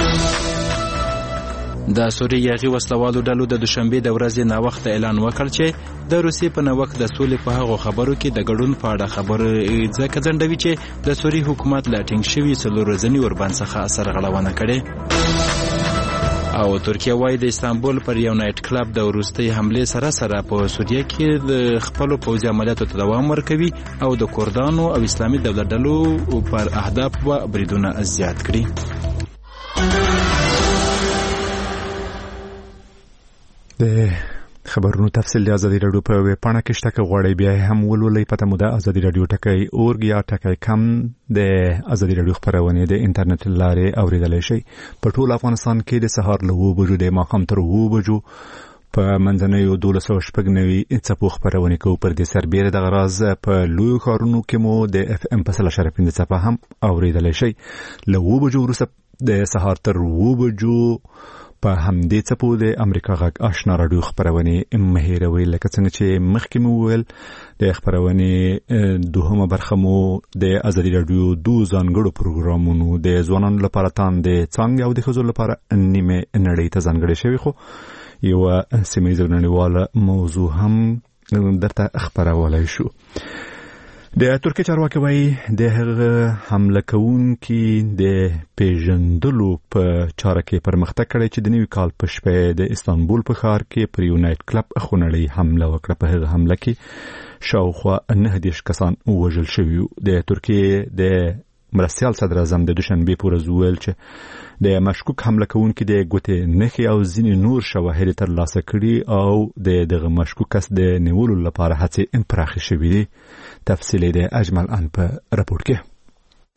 د سوریې یاغي وسلوالو ډلو د دوشنبې د ورځې ناوخته اعلان وکړ چې د روسیې په نوښت د سولې په هغو خبرو کې د ګډون په اړه خبرې ځکه ځنډوي چې د سوریې حکومت له ټینګ شوي څلور ورځني اوربند څخه سرغړونه کړې. او ترکیه وایي د استانبول پر یو نایټ کلب د وروستۍ حملې سره سره په سوریه کې د خپلو پوځي عملیاتو ته دوام ورکوي او د کردانو او اسلامي دولت ډلو پر اهداف و بریدونه زیات کړي. د خبرونو تفصیل د ازادي راډیو په ویب پاڼه کې شته. که غواړئ بیا هم ولولئ پته مو ده ازادي راډیو ټکی اورګ یا ټکی کم د ازادي راډیو خپرونې د انټرنیټ لارې اوریدلی شئ. په ټول افغانستان کې د سهار له اوه بجو د ماښام تر اوه بجو په منځنیو دولس سوه شپږ نوي څپو خپرونې کوو. پر دې سربیره دغه راز په لویو ښارونو کې مو د اف ام په سل اشاریه پنځه څپه هم اوریدلی شئ. له اوه بجو وروسته د سهار تر اوه بجو په همدې څپو د امریکا غږ آشنا راډیو خپرونې مه هېروئ. لکه څنګه چې مخکې مو وویل د خپرونې دوهمه برخه مو د ازادي راډیو دوه ځانګړو پروګرامونو د ځوانانو لپاره تاندې څانګې او د ښځو لپاره نیمه نړۍ ته ځانګړې شوې، خو یوه سیمه ییزه نړیواله موضوع هم درته خپرولی شو. د ترکیې چارواکي وایي د هغه حمله کوونکي د پیژندلو په چاره کې پرمختګ کړی چې د نوي کال په شپه د استانبول په ښار کې پر یو نایټ کلب خونړۍ حمله وکړه. په هغه حمله کې شاوخوا نهه دېرش کسان ووژل شوي. د ترکیې د مرستیال صدر اعظم د دوشنبې په ورځ وویل چې د مشکوک حمله کوونکي د ګوتې نښې او ځینې نور شواهد ترلاسه کړي او د دغه مشکوک کس د نیولو لپاره هڅې پراخې شوې دي. تفصیل د اجمل ان په راپور کې.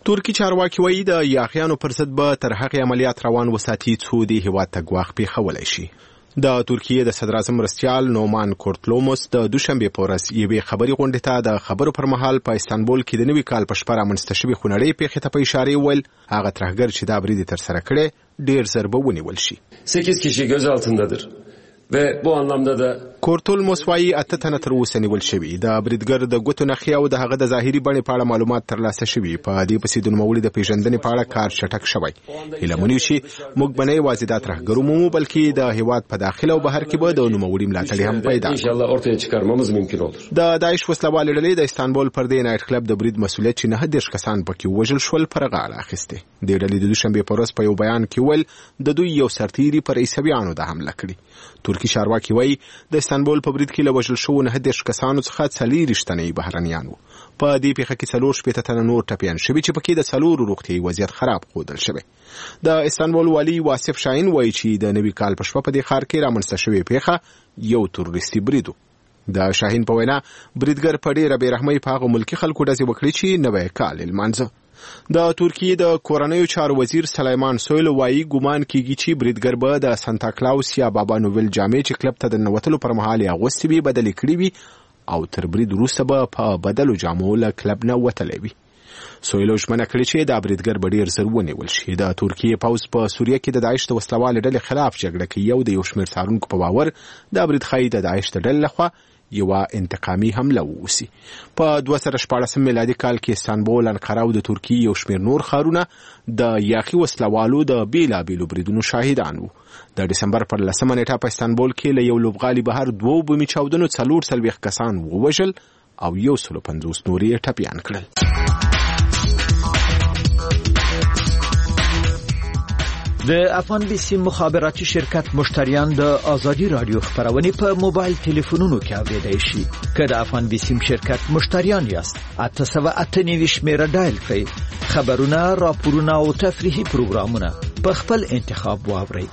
ترکی چارواکي وایي د یاغیانو پر ضد به تر هغې عملیات روان وساتي څو دې هېواد ته ګواښ پېښولی شي. د ترکیې د صدراعظم مرستیال نومان کورتلوموس د دوشنبې په ورځ یوې خبري غونډې ته د خبرو پر مهال په استانبول کې د نوي کال په شپه رامنځته شوې خونړۍ پېښې ته په اشارې وویل هغه ترهګر چې دا برید یې ترسره کړی ډېر ژر به ونیول شي. sekiz kişi gözaltındadır ve bu anlamda da کورتلوموس وایي اته تنه تر اوسه نیول شوي. د بریدګر د ګوتو نښې او د هغه د ظاهري بڼې په اړه معلومات ترلاسه شوي. په دې پسې د نوموړي د پیژندنې په اړه کار چټک شوی. هیله مونږ شي موږ به نه یوازې دا ترهګر ومومو بلکې د هېواد په داخل او بهر کې به د نوموړي ملاتړي هم پیدا کړو. د داعش وسلوالې ډلې د استانبول پر دې نایټ کلب د برید مسؤلیت چې نهه دېرش کسان پکې ووژل شول پر غاړه اخیستې. دې ډلې د دوشنبې په ورځ په یو بیان کې وویل د دوی یو سرتیري پر عیسویانو د حمله کړې. ترکي چارواکي وایي د استانبول په برید کې له وژل شوو نهه دېرش کسانو څخه څلېرویشت تنه بهرنیان وو. په دې پیښه کې څلور شپېته تنه نور ټپیان شوي چې پکې د څلورو روغتیایي وضعیت خراب ښودل شوی. د استانبول والي واصف شاهین وایي چې د نوي کال په شپه په دې ښار کې رامنځته شوې پیښه یو تروریستي برید و. د شاهین په وینا بریدګر په ډېره بېرحمۍ په هغو ملکي خلکو ډزې وکړې چې نوی کال یې لمانځه. د ترکیې د کورنیو چارو وزیر سلیمان سویل وایي ګومان کیږي چې بریدګر به د سانتا کلاوس یا بابا نوویل جامې چې کلب ته د ننوتلو پر مهال یې اغوستې وي بدلې کړې وي او تر برید وروسته به په بدلو جامو له کلب نه وتلی وي. سویلو ژمنه کړې چې دا بریدګر به ډېر ژر ونیول شي. د ترکیې پوځ په سوریه کې د داعش د وسلوالې ډلې خلاف جګړه کوي او د یو شمېر څارونکو په باور دا برید ښایي د داعش د ډلې لخوا یوه انتقامي حمله ووسي. په دوه زره شپاړسم میلادي کال کې استانبول، انقره او د ترکیې یو شمېر نور ښارونه د یاغي وسلوالو د بېلابېلو بریدونو شاهدان وو. د ډسمبر پر لسمه نیټه په استانبول کې له یو لوبغالي بهر دوو بومي چاودنو څلور څلوېښت کسان ووژل او یو سلو پنځوس نور یې ټپیان کړل. د افغان بیسیم مخابراتي شرکت مشتریان د ازادي رادیو خبرونه په موبایل ټلیفونونو کې اوریدای شي. که د افغان بیسیم شرکت مشتریان یاست اته سوه اته نوي شمیره ډایل کړئ. خبرونه، راپورونه او تفریحي پروګرامونه په خپل انتخاب واورئ.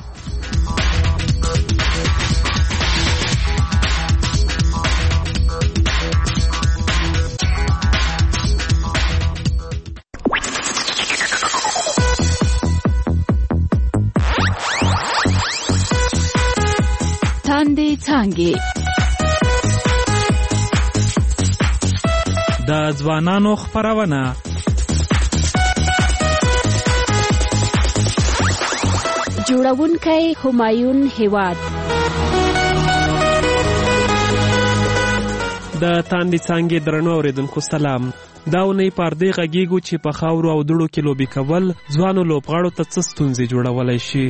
څانګې د ځوانانو خبرونه جوړونکی همایون هیواد د تاندې څانګې درنو اوریدونکو سلام. دا اونۍ پردې غږیږو چې په خاورو او دوړو کې لوبې کول ځوانو لوبغاړو ته څه ستونزې جوړولی شي.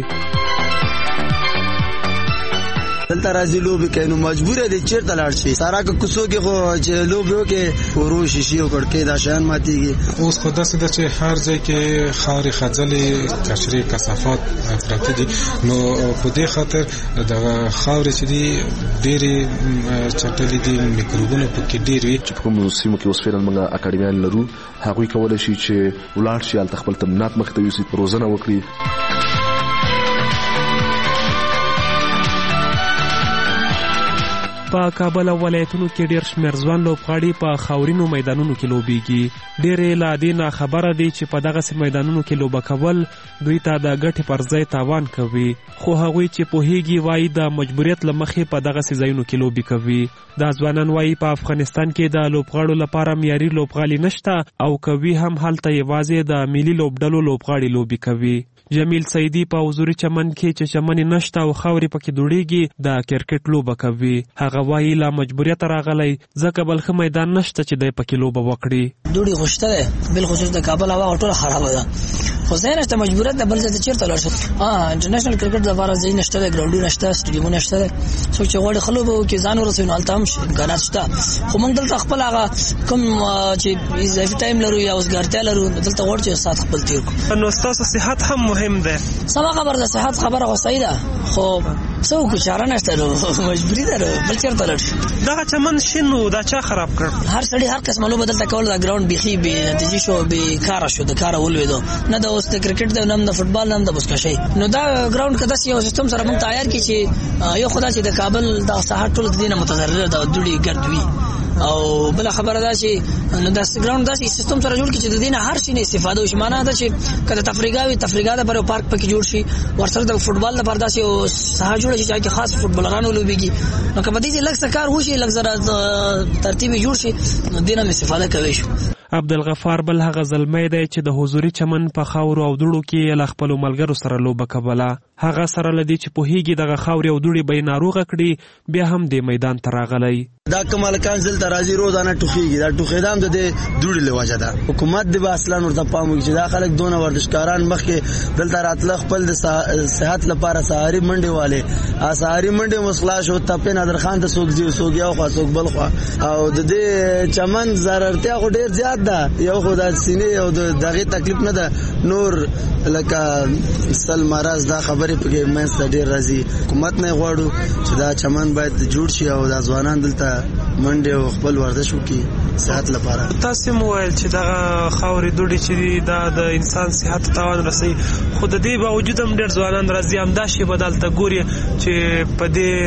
دلته راځي لوبې کوي نو مجبور دی چیرته لاړ شي. سارا که کوڅو کې خو چې لوبې وکړي ورو شیشې او کړکۍ دا شیان ماتېږي. اوس خو داسې ده چې هر ځای کې خاورې خځلې کچرې کثافات پراته دي نو په دې خاطر دغه خاورې چې دي ډېرې چټلې دي، میکروبونه پکې ډېر وي. چې په کومو سیمو کې اوس فعلا موږ اکاډمیان لرو هغوی کولی شي چې ولاړ شي هلته خپل تمرینات مخې ته یوسي، روزنه وکړي. په کابل او ولایتونو کې ډېر شمېر ځوان لوبغاړي په خاورینو میدانونو کې لوبېږي. ډېرې لا دې ناخبره دي چې په دغسې میدانونو کې لوبه کول دوی ته د ګټې پر ځای تاوان کوي، خو هغوی چې پوهېږي وایي د مجبوریت له مخې په دغسې ځایونو کې لوبې کوي. دا ځوانان وایي په افغانستان کې د لوبغاړو لپاره معیاري لوبغالي نشته او کوي هم هلته یوازې د ملي لوبډلو لوبغاړي لوبې کوي. جمیل سیدی په حضوري چمن کې چې چمن نشته او خاورې پکې دوړېږي د کرکټ لوبه کوي. هغه وایي لا مجبوریت راغلی ځکه بل ښه میدان نشته چې دی پکې لوبه وکړي. دوړې خو شته دی، بالخصوص د کابل هوا ټوله خرابه ده، خو ځای نشته، مجبوریت ده بل ځای ته چېرته لاړ شو. انټرنیشنل کرکټ دپاره ځای نشته دی، ګراونډونه شته، سټېډیمونه شته دی. څوک چې غواړي ښه لوبه وکړي ځان ورسوي نو هلته هم امکانات شته، خو موږ دلته خپل هغه کوم چې اضافي ټایم لرو یا اوسګارتیا لرو دلته غواړو چې ساعت خپل تېر کړو. نو ستاسو صحت هم مهم دی. سمه خبر ده، صحت خبره خو صحیح ده، خو څه وکړو چاره نشته نو مجبوري ده بل چېرته لاړ شو. دغه چمن شین و دا چا خراب کړ؟ هر سړي هر قسمه لوبه دلته کول، دا ګراونډ بیخي بې نتیجې شو، بې کاره شو، د کاره ولوېدو. نه د اوس د کرکټ دی، نه هم د فوټبال، نه هم د بزکشۍ. نو دا ګراونډ که داسې یو سیستم سره موږ تیار کړي چې یو خو دا چې د کابل دغه ساحه ټوله د دې نه متضرره ده، دوړې ګرد وي او بل خبره ده چې نو د ګراوند داسې سیستم سره جوړ کړي چې د دې نه هر شي نه استفاده وشي. معنا ده چې کله تفریحا وي تفریحا د پر پارک پکې جوړ شي، ورسره د فوټبال لپاره داسې او ساحه جوړ شي چې خاص فوټبالرانو لوبيږي. نو کله دې لږ څه کار وشي، لږ زره ترتیب جوړ شي، نو دې نه استفاده کوي شو. عبدالغفار بل هغه زلمی دی چې د حضوري چمن په خاورو او دوړو کې له خپلو ملګرو سره لوبه کوله. هغه سره لدی چې پوهیږي دغه خاورې او دوړې به یې ناروغه کړي، بیا هم د میدان ته راغلی. دا کمالکان دلته راځي روزانه ټوخیږي، دا ټوخېدام د دې دوړې له وجه ده. حکومت دې به اصلا ورته پام وکړي چې دا خلک دونه ورزشکاران مخکې دلته راتله خپل د صحت لپاره سهاري منډې والے سهاري منډې مسخلاش او تپې نادر خان ته څوک دی څوک یو خوا څوک بل خوا، او د دې چمن ضررتیا خو ډېر زیات ده. یو خو د سینې او د دغه تکلیف نه ده، نور لکه سل مرز دا خبرې پکې مېنس ته ډېر راځي. حکومت نه غواړو چې دا چمن باید جوړ شي او دا ځوانان دلته منډه او خپل ورزش وکړي صحت لپاره. تاسو مو ویل چې دا خاورې دوړې چې دا د انسان صحت ته تاوان رسوي، خو د دې باوجود هم ډېر ځوانان راځي همدا شی بدلته ګوري چې په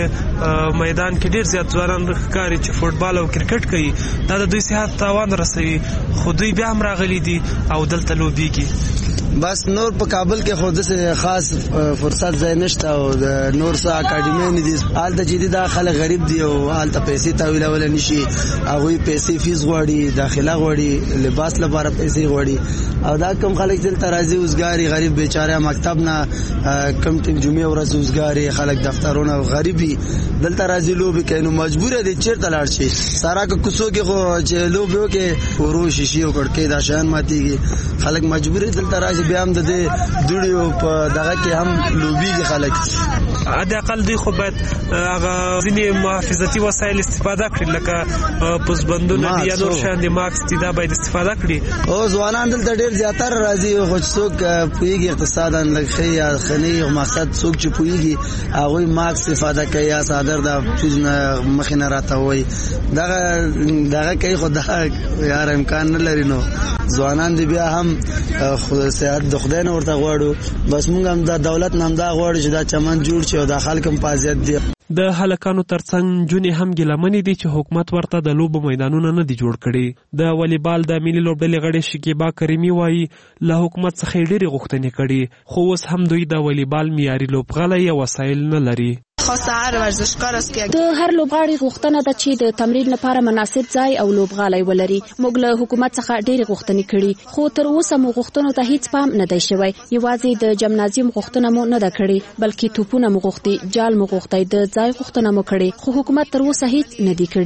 دې میدان کې ډېر زیات ځوانان ښکاري چې فوټبال او کرکټ کوي، دا د دوی صحت تاوان رسوي، خو دوی بیا هم راغلي دي او دلته لوبېږي. بس نور په کابل کې خو د خاص فرصت ځای نشته او د نور څه اکاډمي نه دي. حالت چې دا خلک غریب دي او حالت پیسې تاویلول نشي، هغه پیسې فیس غواړي، داخله غواړي، لباس لپاره پیسې غواړي، او دا کم خلک دلته راځي اوسګاری غریب بیچاره مکتب نه کم ټیم جمعه ورځ اوسګاری خلک دفترونه غریبي دلته راځي لوبي کوي، نو مجبور دي چیرته لاړ شي. سارا کو کوڅو کې خو چې لوبيو کې ورو شیشي او کړکې دا شان ماتيږي، خلک مجبور دلته راځي، بیا هم د دې دوړیو په دغه کې هم لوبيږي خلک. د اقل دوی خو باید هغه ځینې محافظتي وسایل استفاده کړي، لکه پوزبندونه یا نور شیان د ماکس دي، دا باید استفاده کړي. او ځوانان دلته ډېر زیاتره راځي، خو څوک پوهېږي اقتصادا لږ ښه یا خني او مقصد څوک چې پوهېږي هغوی ماکس استفاده کوي یا څادر د فیوز نه مخې نه راته وایي دغه دغه کوي، خو دا یار امکان نه لري. نو ځوانان دي بیا هم صحت د خدای نه ورته غواړو، بس موږ هم د دولت نه هم دا غواړو چې دا چمن جوړ شي او دا خلک هم په اذیت دي. د هلکانو ترڅنګ جونې هم ګیلمنې دي چې حکومت ورته د لوبو میدانونه نه دي جوړ کړي. د والیبال د ملي لوبډلې غړې شکیبا کریمي وایي له حکومت څخه یې ډېرې غوښتنې کړي، خو اوس هم دوی د والیبال معیاري لوبغالی یا وسایل نه لري. خواسته هر ورزشکار است که د هر لوبغاړي غوښتنه ده چې د تمرین لپاره مناسب ځای او لوبغالی ولري. موږ له حکومت څخه ډېرې غوښتنې کړي، خو تر اوسه مو غوښتنو ته هیڅ پام نه دی شوی. یوازې د جمنازیوم غوښتنه مو نه ده کړې، بلکې توپونه مو غوښتي، جال مو غوښتی، د ځای غوښتنه مو کړې، خو حکومت تر اوسه هیڅ نه دی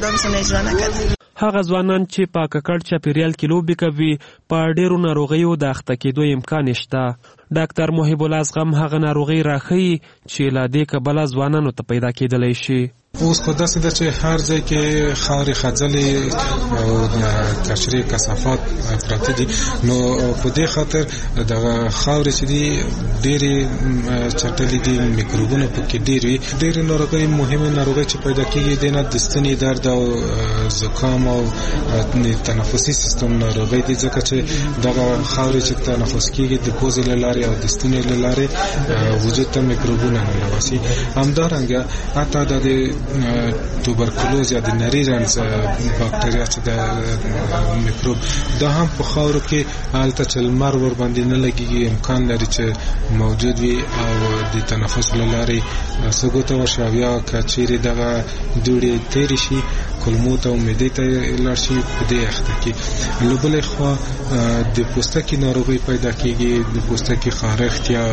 کړی. هغه ځوانان چې په ککړ چاپیریال کې لوبې کوي په ډېرو ناروغیو د اخته کېدو امکان شته. ډاکټر محب الله اصغم هغه ناروغي راښیي چې له دې کبله ځوانانو ته پیدا کېدلی شي. اوس خو داسې ده چې هر ځای کې خاورې خځلې او کچرې کثافات پراته دي، نو په دې خاطر دغه خاورې چې دي ډېرې چټلې دي، میکروبونه پکې ډېر وي. ډېرې ناروغۍ مهمه ناروغۍ چې پیدا کېږي د نه د ستنې درد او زکام او تنفسي سیستم ناروغۍ دي، ځکه چې دغه خاورې چې تنفس کېږي د پوزې له لارې او د ستنې له لارې وجود ته میکروبونه ننوځي. همدارنګه حتی د توبرکلوز یا د نری رنځ باکتریا چې د میکروب دا هم په خاورو کې هلته چې لمر ور باندې نه لګېږي امکان لري چې موجود وي او د تنفس له لارې سږو ته ورشي، او یا که چیرې دغه دوړې تېرې شي کولمو ته او معدې ته لاړ شي په دې اخته کې. له بلې خوا د پوستکي ناروغۍ پیدا کېږي، د پوستکي خارښت یا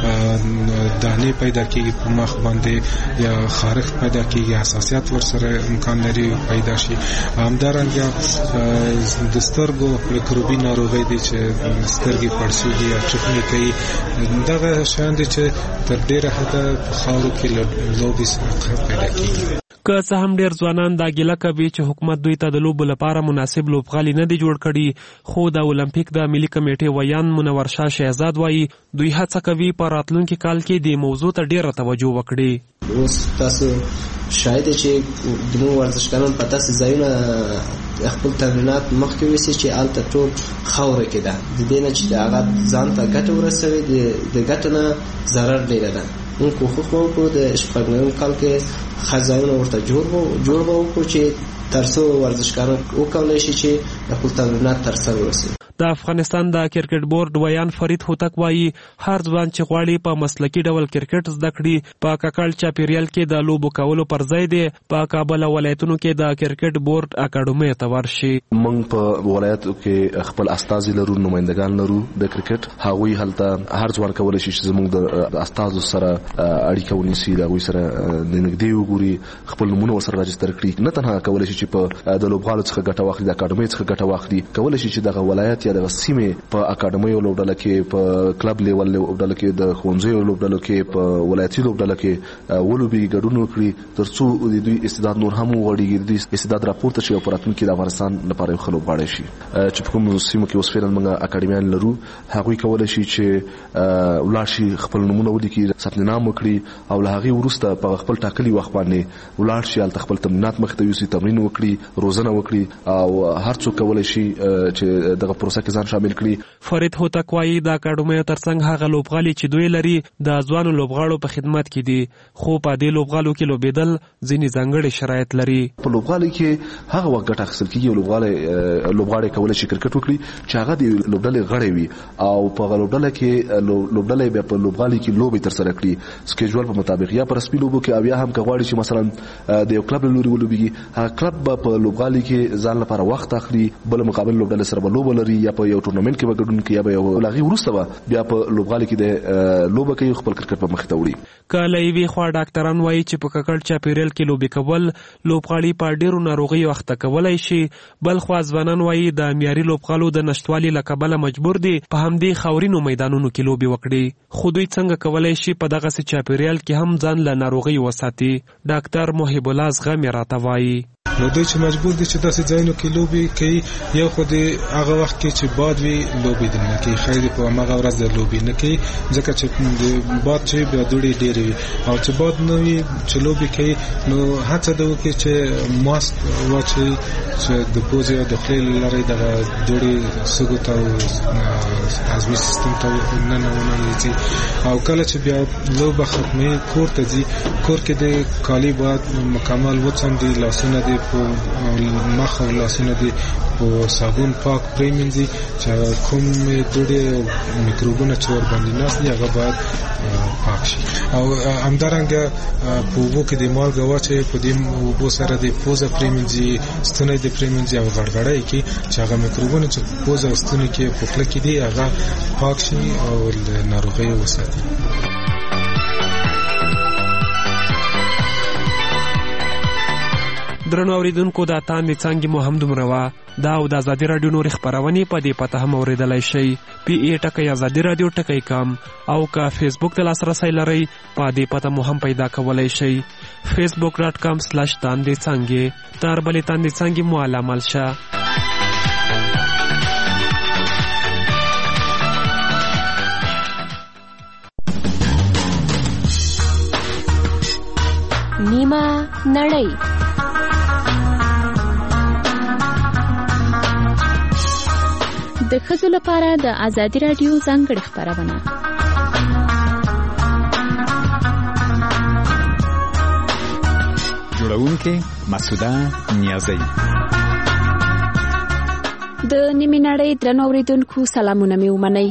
دانې پیدا کېږي په مخ باندې یا خارښت پیدا کېږي، حساسیت ورسره امکان لري پیدا شي. همدارنګه د سترګو میکروبي ناروغۍ دي چې سترګې پړسېږي یا چخمې کوي. دغه شیان دي چې تر ډېره حده په خاورو کې له لوبې څخه پیدا کېږي. که څه هم ډېر ځوانان دا ګیله کوي چې حکومت دوی ته د لوبو لپاره مناسب لوبغالي نه دي جوړ کړي، خو د اولمپیک د ملي کمیټې ویان منور شاه شهزاد وایي دوی هڅه کوي په راتلونکي کال کې د موضوع ته ډېره توجه وکړي. اوس تاسو شاید چې د مو ورزشکاران په تاسو ځایونه خپل تمرینات مخکې وسی چې الته ټول خاوره کې ده، د دې نه چې د هغه ځان ته ګټه ورسوي د ګټه نه ضرر ډېره ده. اون کوښښ وکړو د شپږ نویم کال کې ښه ځایونه ورته جوړ جوړ وکړو چې ترڅو ورزشکاران وکولای شي چې خپل تمرینات تر سره ورسوي. د افغانستان د کرکټ بورډ ویان فرید هوتک وایي هر ځوان چې غواړي په مسلکي ډول کرکټ زده کړي په ککړ چاپیریال کې د لوبو کولو پر ځای دی په کابل ولایتونو کې د کرکټ بورډ اکاډمۍ ته ورشي. موږ په ولایتو کې خپل استازي لرو، نمائندګان لرو د کرکټ. هغوی هلته هر ځوان کولی شي چې زموږ د استازو سره اړیکه ونیسي، د هغوی سره نږدې وګوري، خپل نومونه ورسره راجستر کړي. نه تنها کولی شي چې په د لوبغاړو څخه ګټه واخلي، د اکاډمۍ څخه ګټه واخلي، کولی شي چې دغه ولایت یا د سیمې په اکاډمۍ لوبډله کې، په کلب لیول لوبډله کې، د ښوونځیو لوبډله کې، په ولایتي لوبډله کې ولوبي ګډون وکړي ترڅو د دوی استعداد نور هم وغوړېږي، د دوی استعداد راپورته شي او په راتلونکي کې د افغانستان لپاره یو ښه لوبغاړی شي. چې په کوم سیمو کې اوس فعلا موږ اکاډمیان لرو، هغوی کولی شي چې ولاړ شي، خپل نومونه ولیکي، ثبت نام وکړي او له هغې وروسته په خپل ټاکلي وخت باندې ولاړ شي، هلته خپل تمرینات مخې ته یوسي، تمرین وکړي، روزنه وکړي او هر څوک کولی شي چې دغه پروسه کې ځان شامل کړي. فرید هوتک وایي د اکاډمیو ترڅنګ هغه لوبغالي چې دوی لري د ځوانو لوبغاړو په خدمت کې دي، خو په دې لوبغالو کې لوبېدل ځینې ځانګړي شرایط لري. په لوبغالي کې هغه وخت ګټه اخیستل کېږي، لوبغالی لوبغاړی کولی شي کرکټ وکړي چې هغه د لوبډلې غړی وي او په هغه لوبډله کې لوبډله بیا په لوبغالي کې لوبې ترسره کړي سکیجول په مطابق، یا په رسمي لوبو کې او یا هم که غواړي چې مثلا د یو کلب له لوري ولوبېږي، هغه کلب به په لوبغالي کې ځان لپاره وخت اخلي، بل مقابل لوبډلې سره به لوبه لري، یا په یو ټورنمنټ کې به ګډون کوي، یا به یو لاغي وروسته به بیا په لوبغالي کې د لوبه کوي، خپل کرکټ په مخ ته وړي. که له یوې خوا ډاکټران وایي چې په ککړ چاپیریال کې لوبې کول لوبغاړي په ډېرو ناروغیو اخته کولی شي، بل خوا ځوانان وایي د معیاري لوبغالو د نشتوالي له کبله مجبور دي په همدې خاورینو میدانونو کې لوبې وکړي. خو دوی څنګه کولی شي په دغسې چاپیریال کې هم ځان له ناروغیو وساتي؟ ډاکټر محب الله زغم راته وایي نو دوی چې مجبور دي چې داسې ځایونو کې لوبې کوي، یو خو د هغه وخت کې چې باد وي لوبې دې نه کوي، خیر په هماغه ورځ د لوبې نه کوي ځکه چې د باد چې بیا دوړې ډېرې وي، او چې باد نه وي چې لوبې کوي نو هڅه ده وکړي چې ماسک واچوي چې د پوزې او د خولې له لارې دغه دوړې سږو ته او عضوي سیستم ته ننه وننوځي، او کله چې بیا لوبه ختموي کور ته ځي، کور کې د کالي باید مکمل وڅنډي، لاسونه دې په مخ او لاسونه دې په صابون پاک پرېمنځي چې کوم دوړې او میکروبونه چې ورباندې ناست دي هغه باید پاک شي، او همدارنګه په اوبو کې د مالګه واچوي، په دې اوبو سره د پوزه پرېمنځي، ستونی دې پرېمنځي او غړغړی کړي چې هغه میکروبونه چې پوزه او ستوني کې په خوله کې دي هغه پاک شي او له ناروغیو وساتي. درنو اوریدونکو د تاندې څانګې مو هم دومره وه. دا او د ازادي راډیو نورې خپرونې په دې پته هم اورېدلی شئ، پی ای ټکی ازادي راډیو ټکی کام، او که فیسبوک ته لاسرسی لرئ په دې پته مو هم پیدا کولی شئ، فیسبوک ډاټ کام سلاش تاندې څانګې. تر بلې تاندې څانګې مو علامل شه. نیمه نړۍ د ښځو لپاره د ازادي راډیو ځانګړې خپرونه. جوړونکې مسعوده نیازی. د نیمې نړۍ درنو اوریدونکو سلامونه مې ومنئ.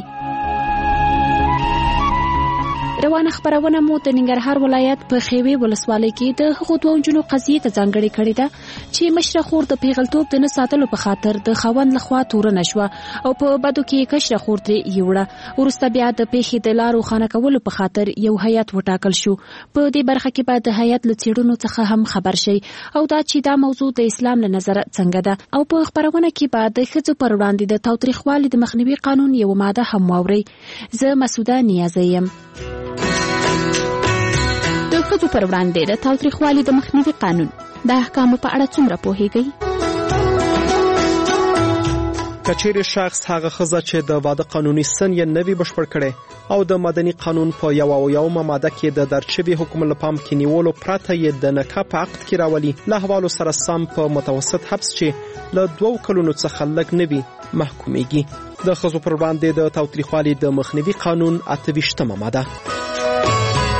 روانه خبرونه مو د ننګرهار ولایت په خیوي ولسوالۍ کې د هغو دوه نجونو قضیې ته ځانګړې کړې ده چې مشره خور د پیغلتوب د نه ساتلو په خاطر د خاوند لخوا تورنه شوه او په بدو کې کشره خور ترې یوړه. وروسته بیا د پیښې د لارو خانه کولو په خاطر یو هیات وټاکل شو. په دې برخه کې به د هیات له څېړنو څخه هم خبر شي او دا چې دا موضوع د اسلام له نظره څنګه ده، او په خبرونه کې به د ښځو پر وړاندې د تاوتریخوالي د مخنیوي قانون یوه ماده هم واورئ. زه مسعوده نیازی یم. د ښځو پر وړاندې د تاوتریخوالي د مخنیوي قانون د احکامو په اړه څومره پوهیږئ؟ که چیرې شخص هغه ښځه چې د واده قانوني سن یې نه وي بشپړ کړی او د مدني قانون په یوه اویاومه ماده کې د درج شوي حکم له پام کې نیولو پرته یې د نکاح په عقد کې راولي، له حوالو سره سم په متوسط حبس چې له دوو کلونو څخه لږ نه وي محکومیږي. د ښځو پر وړاندې د تاوتریخوالي د مخنیوي قانون اته ویشتمه ماده.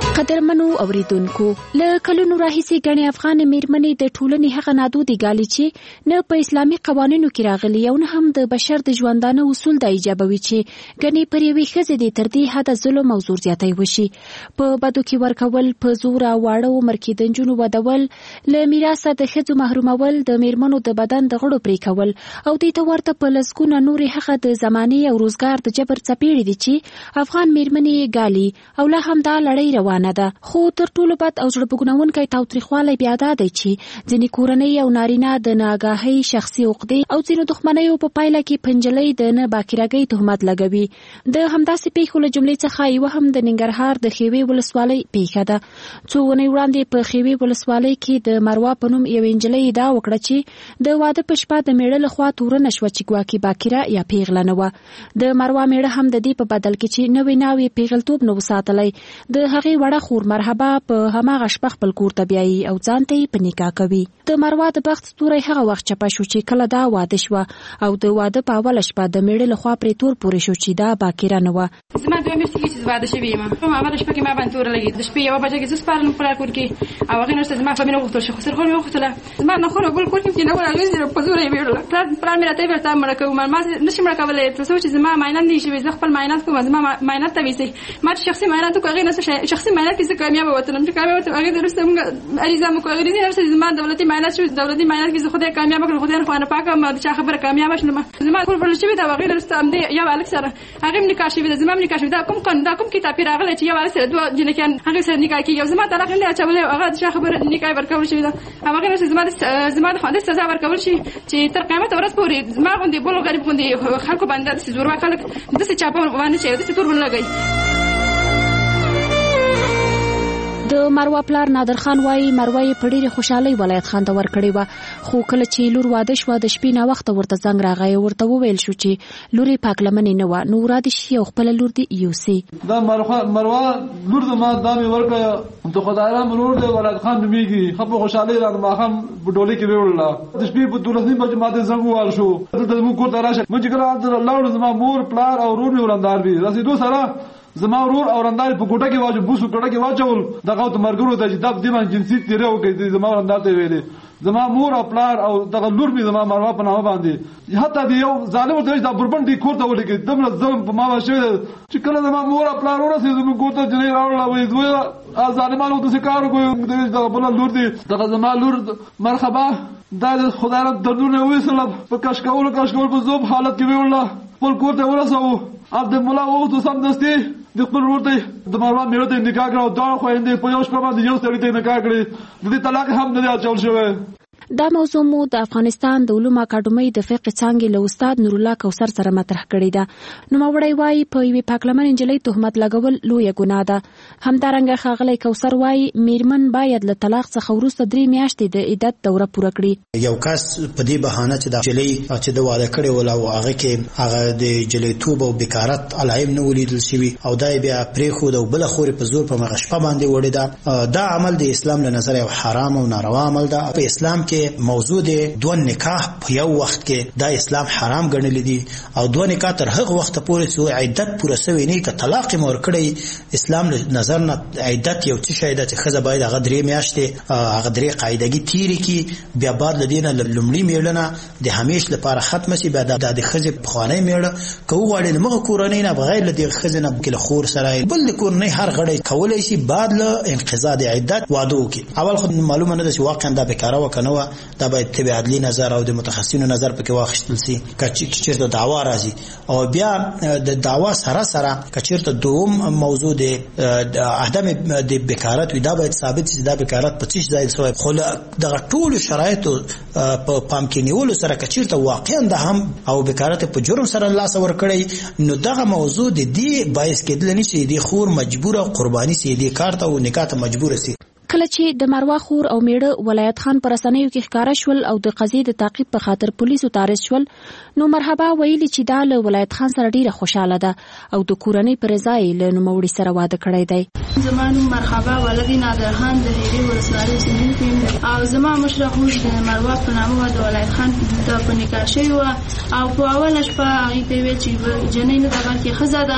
قدرمنو اوریدونکو له کلونو راهیسې غني افغان میرمنې د ټولنې هغه نادودي ګالي چې نه په اسلامي قوانینو کې راغلي او نه هم د بشر د ژوندانه اصول د ایجابوي چې غني پر یوې ښځې د تر دې حده ظلم او زور زیاتی وشي په بدو کې ورکول په زور او واړه عمر کې د نجونو ودول له میراثه د ښځو محرومول د میرمنو د بدن د غړو پرې کول او دې ته ورته په لسګونه نورې هغه د زماني او روزګار د جبر څپېړې دي چې افغان میرمنې ګالي او لا هم دا لړۍ روانه ده خو تر ټولو بد او زړه بګنونکی تاوتریخوالی بیا دا دی چې ځینې کورنۍ او نارینه د ناګاهۍ شخصي عقدې او ځینو دښمنیو په پایله کې پنجلۍ د نه باکرهګۍ تهمت لګوي د همداسې پیښو له جملې څخه یوه هم د ننګرهار د ښېوې ولسوالۍ پیښه ده څو اونۍ وړاندې په ښېوې ولسوالۍ کې د مروا په نوم یوې نجلۍ ادعا وکړه چې د واده په شپه د میړه لخوا تورنه شوه چې ګواکې باکره یا پیغله نه وه د مروا میړه هم د دې په بدل کې چې نوې ناوې پیغلتوب نه وساتلی د هغې وړه خور مرحبا په هماغه شپه خپل کور ته بیایي او ځان ته یې په نکاح کوي د مروا د بخت ستوری هغه وخت چپه شو چې کله دا واده شوه او د واده په اوله شپه د میړه لخوا پرې تور پورې شو چې دا باکره نه وه زما دوه میاشتې کېږي چې واده شوې یم په اوله شپه کې ما باندې توره لګېد د شپې یوه بجه کې زه سپارلم په کور کې او هغې نه وروسته زما فامیل وغوښتل شي خسرخور مې وغوښتله زما نخور او بل کور کې چې نخور هغې په زوره یې ویړله پلار پلار مې راته ویل تا مړه کوو ما نشي مړه کولی تر څو چې زما معاینات نه وي شوي زه خپل معاینات کوم زما معاینات ته ویسئ ما چې شخصي معاینات وکړو هغې نه شخصي معاینات کې زه کامیابه وتلم چې کامیابه وتلم هغې وروسته موږ عریضه مو کړو عریضې نه وروسته زما دولتي معاینات شو دولتي معاینات کې زه خدای کامیابه کړم خدای خو نه پاکه ما د چا خبره کامیابه شلم زما کور پرل شوي ده او هغې وروسته همدې یو هلک سره هغې هم نکاح شوي ده زما هم نکاح شوي ده کوم قانون دا کوم کتاب کې راغلی چې یو هلک سره دوه جنکیان هغې سره نکاح کېږي او زما طلاق نه دی اچولی او هغه د چا خبره نکاح ورکول شوي ده او هغې وروسته زما د زما د خواندې سزا ورکول شي چې تر قیامته ورځ پورې زما غوندې بلو غریب غوندې خلکو باندې داسې زورواک خلک داسې چاپه باندې چې داسې تور ولګوي د مروا پلار نادر خان وایي مروا یې په ډېرې خوشحالۍ ولایت خان ته ورکړې وه خو کله چې لور واده شوه د شپې ناوخته ورته زنګ راغی ورته وویل شو چې لور یې پاکلمنې نه وه نو وراده شي او خپله لور دې یوسي دا مروا لور زما دا مې ورکړه د خدایرام لور دی ولایت خان نومېږي ښه په خوشحالۍ رانه ماښام په ډولۍ کې ویوړله د شپې په دولس نیمې بجې ماته زنګ ووهل شو دلته زموږ کور ته راشه موږ چې کله هلته لاړو زما مور پلار او ورور مې ورندار وي رسېدو سره زما ورور او رندار په کوټه کې واچو بوسو کوټه کې واچول دغه ته مرګرو ته چې دغه دیمه جنسي تیرې وکړي زما رندار ته ویلې زما مور او پلار او دغه لور مې زما مروا په نامه باندې حتی دی یو ظالم ورته دا بربند دی کور ته ولګي دمره ظلم په ما باندې چې کله زما مور او پلار ورسې زما کور ته جنې راوړل وې دوی ظالمانو ته کار کوي دغه بل لور دی دغه زما لور مرحبا دا خدای رب دردونه وېسل په کش کول کش کول په زوب حالت کې ویل خپل کور ته ورسو عبد الملا وغوښتو سمدستي د خپل ورور ته د مروا میړه ته نکاح کړو دا خويندې په یو شپه باندې یو سړي ته نکاح کړی د دې طلاق هم نه اچول شوی دا موضوع مو د افغانستان د علومو اکاډمۍ د فقه څانګې له استاد نور الله کوثر سره مطرح کړې ده نوموړی وایي په یوې پاکلمن نجلۍ تهمت لګول لویه ګناه ده همدارنګه ښاغلی کوثر وایي میرمن باید له طلاق څخه وروسته درې میاشتې د عدت دوره پوره کړي یو کس په دې بهانه چې د نجلۍ چې د واده کړی ول او هغه کې هغه د نجلیتوب او بیکارت علایب نه ولیدل شوي او دا بیا پرېښود او بله خورې په زور په مغه شپه باندې وړې ده دا عمل د اسلام له نظره یو حرام او ناروا عمل ده په اسلام کې موضوع دی دوه نکاح په یو وخت کې دا اسلام حرام ګڼلی دي او دوه نکاح تر هغه وخت پورې چې عدت پوره شوی نه که طلاق یې ورکړی اسلام له نظر نه عدت یو څه شی ده چې ښځه باید هغه درې میاشتې هغه درې قاعدګي تیرې کړي بیا بعد له دې نه لومړي میړه نه د همیش لپاره ختمه شي بیا د ښځې پخوانی میړه که وغواړي د مغه کورنۍ نه بغیر له دې ښځې نه بلکې له خور سره بل د کورنۍ هر غړی کولی شي بعد له انقضا د عدت واده وکړي اول خو معلومه نه ده چې واقعا دا بیکاره وه که نه وه دا باید تبع عدلی نظر او د متخصصینو نظر پکې واخیستل شي چې چیرته دعوا راځي او بیا د دعوا سره سره که چیرته دوم موضوع د عدم د بیکارت وي دا باید ثابت شي دا بیکارت په څه ځای شوی خو دغه ټولو شرایطو په پام کې نیولو سره که چیرته واقعا د هم او بیکارت په جرم سره لاس ورکړی نو دغه موضوع د دې باعث کېدل نه شي د خور مجبوره قرباني سي د کار ته او نکاح ته مجبور سي کله چې د مروا خور او میړه ولایت خان پر رسنیو کې ښکارا شول او د قضیې د تعقیب په خاطر پولیسو تعرض شول نو مرحبا ویلي چې دا له ولایت خان سره ډیره خوشاله ده او د کورنۍ پر ځای له نوموړي سره واده کړی دی زمانو مرحبا ولدي نادر خان د هېري ولسوالۍ اوسېدونکی او زما مشره خور د مروا په نامه د ولایت خان د په نکاح شوی و او په اوله شپه هغې ته ویل چې جنۍ نه دغه کې ښځه ده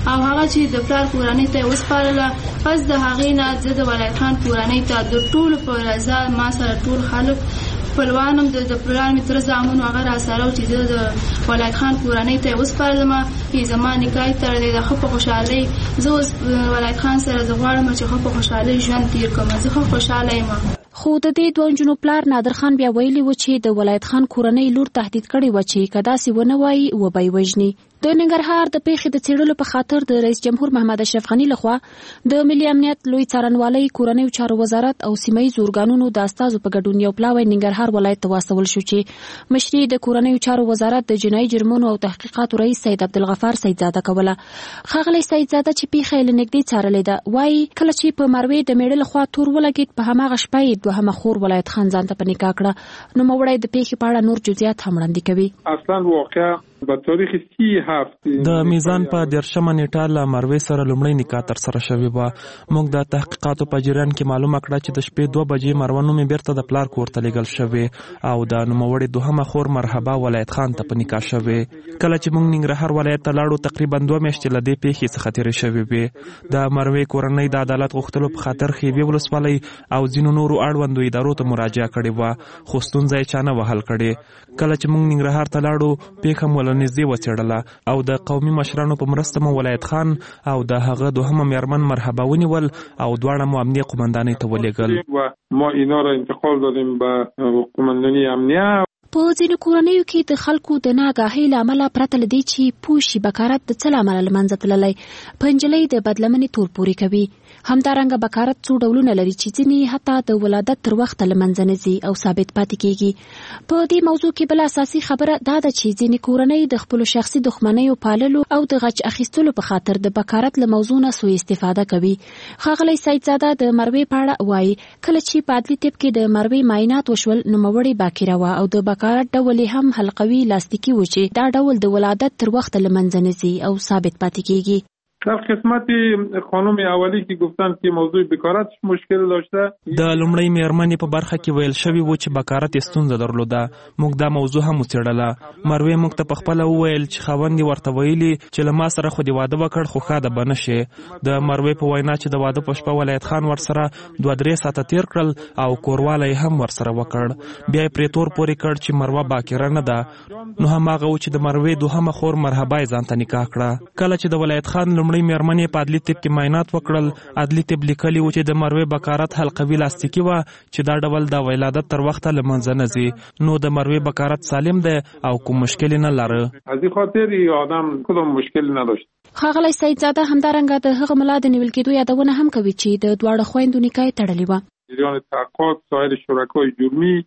او هغه چې د پلار کورنۍ ته وسپارله. پس د هغې نه زه د ولایت خان کورنۍ ته د ټولو په رضا ما سره ټول خلک خپلوان هم د پلار مې تر زامنو هغه راسره چې زه د ولایت خان کورنۍ ته وسپارلم. زما نکاح تړلی ده ښه په خوشحالۍ. زه اوس ولایت خان سره زه غواړم چې ښه په خوشحالۍ ژوند تېر کړم. زه ښه خوشحاله یم. خو د دې دوه نجونو پلار نادر خان بیا ویلي و چې د ولایت خان کورنۍ لور تهدید کړی و چې که داسې ونه وایي وبه یې وژني. د ننګرهار د پیښې د څېړلو په خاطر د رئیس جمهور محمد اشرف غني لخوا د ملي امنیت لوی څارنوالۍ کورنیو چارو وزارت او سیمه‌ییزو ارګانونو د استازو په ګډون یو پلاوی ننګرهار ولایت ته واستول شو چې مشري د کورنیو چارو وزارت د جنایي جرمونو او تحقیقاتو رئیس سید عبدالغفار سیدزاده کوله. ښاغلی سیدزاده چې پیښه یې له نږدې څارلې ده وایي کله چې په مروې د میړه لخوا تور ولګېد په هماغه شپه یې دوهمه خور ولایت خان ځان ته په نکاح کړه. نوموړی د پیښې په اړه نور جزئیات هم وړاندې کوي. اصلا واقعا په تاریخ سی هفت د میزان په دیرشمه نیټه له مروې سره لومړی نکاح تر سره شوې وه. موږ د تحقیقاتو په جریان کې معلومه کړه چې د شپې دوه بجې مروه نومې بیرته د پلار کور ته لیږل شوې او د نوموړې دوهمه خور مرحبا ولایت خان ته په نکاح شوې. کله چې موږ ننګرهار ولایت ته لاړو تقریبا دوه میاشتې له دې پیښې څخه تېرې شوې وې. د مروې کورنۍ د عدالت غوښتلو په خاطر خیوې ولسوالۍ او ځینو نورو اړوندو ادارو ته مراجعه کړې وه خو ستونزه یې چا نه وهل کړې. کله چې موږ ننګرهار ته لاړو پیښه مو له نږدې وڅېړله او د قومي مشرانو په مرسته مو ولایت خان او د هغه دوهمه میرمن مرحبا ونیول او دواړه مو امنیه قومندانۍ ته ولېږل. ما اینا را انتقال دادیم به قومندانۍ امنیه. په ځینو کورنیو کې د خلکو د ناګاهۍ له امله پرته له دې چې پوه شي بکارت د څه له امله له منځه تللی په نجلۍ د بدلمنې تور پورې کوي. همدارنګه بکارت څو ډولونه لري چې ځینې حتی د ولادت تر وخته له منځه نه ځي او ثابت پاتې کېږي. په دې موضوع کې بله اساسي خبره دا ده چې ځینې کورنۍ د خپلو شخصي دښمنیو پاللو او د غچ اخیستلو په خاطر د بکارت له موضوع نه سوء استفاده کوي. ښاغلی سیدزاده د مروې په اړه وایي کله چې په عدلي طب کې د مروې معاینات وشول نوموړې باکره وه او د بکارت ډول یې هم حلقوي لاستیکي و چې دا ډول د ولادت تر وخته له منځه نه ځي او ثابت پاتې کېږي. در قسمت خانم اولی که گفتن که موضوع بکارت مشکل داشته د لومړی میرمنې په برخه کې ویل شوی و چې بکارت ستونزه درلوده. موږ دا موضوع هم وڅېړله. مروې موږ ته په خپله وویل چې خاوند یې ورته ویلي چې له ما سره خو دې واده وکړ خو ښاده به نه شې. د مروې په وینا چې د واده په شپه ولایت خان ورسره دوه درې ساعته تېر کړل او کوروالی هم ورسره وکړ. بیا یې پرې تور پورې کړ چې مروه باکره نه ده. نو هماغه و چې د مروې دوهمه خور مرحبا یې ځان ته نکاح کړه. کله چې د ولایت خان لومړی میرمنې په عدلي طب کې معاینات وکړل عدلي طب لیکلي و چې د مروې بکارت حلقوي لاستیکي وه چې دا ډول د ولادت تر وخته له منځه نه ځي. نو د مروې بکارت سالم دی او کوم مشکل نه لره. از این خاطر آدم کدام مشکل نداشت. ښاغلی سیدزاده همدارنګه د هغه ملا د نیول کېدو یادونه هم کوي چې د دواړو خویندو نکاح تړلې وه. جریان تحقیقات سایر شرکای جرمی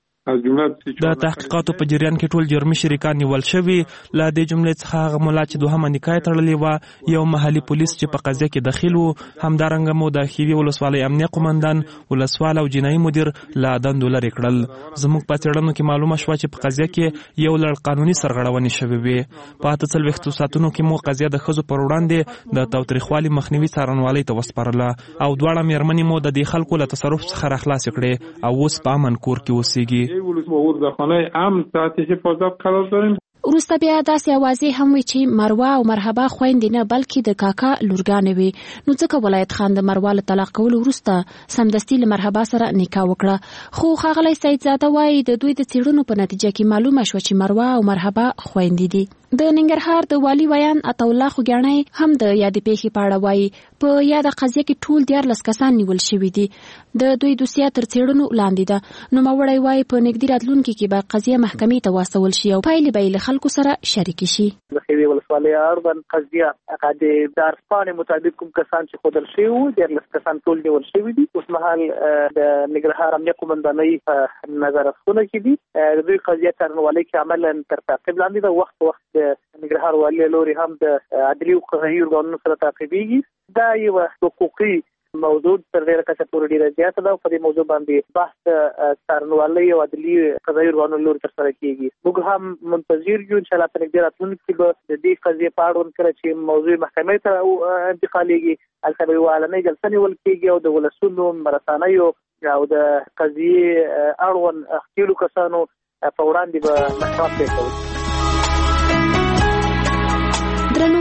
د تحقیقاتو په جریان کې ټول جرمي شریکان نیول شوي. له دې جملې څخه هغه ملا چې دوهمه نکاح تړلې وه یو محلي پولیس چې په قضیه کې دخیل و. همدارنګه مو د خیوې ولسوالۍ امنیه قومندان ولسوال او جنایي مدیر له دندو لرې کړل. زموږ په څېړنو کې معلومه شوه چې په قضیه کې یو لړ قانوني سرغړونې شوې وې. په اته څلوېښتو ساعتونو کې مو قضیه د ښځو پر وړاندې د تاوتریخوالي مخنیوي څارنوالۍ ته وسپارله او دواړه میرمنې مو د دې خلکو له تصرف څخه راخلاصې کړې او اوس په امن کور کې اوسېږي. در خانه امن تحت حفاظت قرار داریم. وروسته بیا داسې اوازې هم وي چې مروه او مرحبا خویندې نه بلکې د کاکا لورګانې وي. نو ځکه ولایت خان د مروه له طلاق کولو وروسته سمدستي له مرحبا سره نکاح وکړه. خو ښاغلی سیدزاده وایي د دوی د څېړنو په نتیجه کې معلومه شوه چې مروه او مرحبا خویندې دي. د ننګرهار د والي ویان عطاالله خوږیاڼی هم د یادې پیښې په اړه وایي په یاده قضیه کې ټول دیارلس کسان نیول شوي دي. د دوی دوسیه تر څېړنو لاندې ده. نوموړی وایي په نږدې راتلونکي کې به قضیه محکمې ته واستول شي او پایلې به یې له خلکو سره شریکې شي. د خیوې ولسوالۍ اړوند قضیه هغه د دارسپاڼې مطابق کوم کسان چې ښودل شوي وو دیارلس کسان ټول نیول شوي دي. اوس مهال د ننګرهار امنیه قومندانۍ په نظارتخونه کې دي. د دوی قضیه څارنوالۍ کې عملا تر تعقیب لاندې ده. وخت وخت د ننګرهار والي لوري هم د عدلي او قضایي ارګانونو سره تعقیبېږي. دا یو حقوقي موضوع تر ډیره کچه پورې ډیره زیاته ده او په دې موضوع باندې بحث څارنوالۍ او عدلي قضایي ارګانونو لوري ترسره کېږي. موږ هم منتظر یو انشاءالله په نږدې راتلونکي کې به د دې قضیې په اړوند کله چې موضوع محکمې ته انتقالېږي هلته به یوه اعلانۍ جلسه نیول کېږي او د ولسونو رسنیو او د قضیې اړوند ښکېلو کسانو په وړاندې به محکمه پرېکړه وکړي. درنو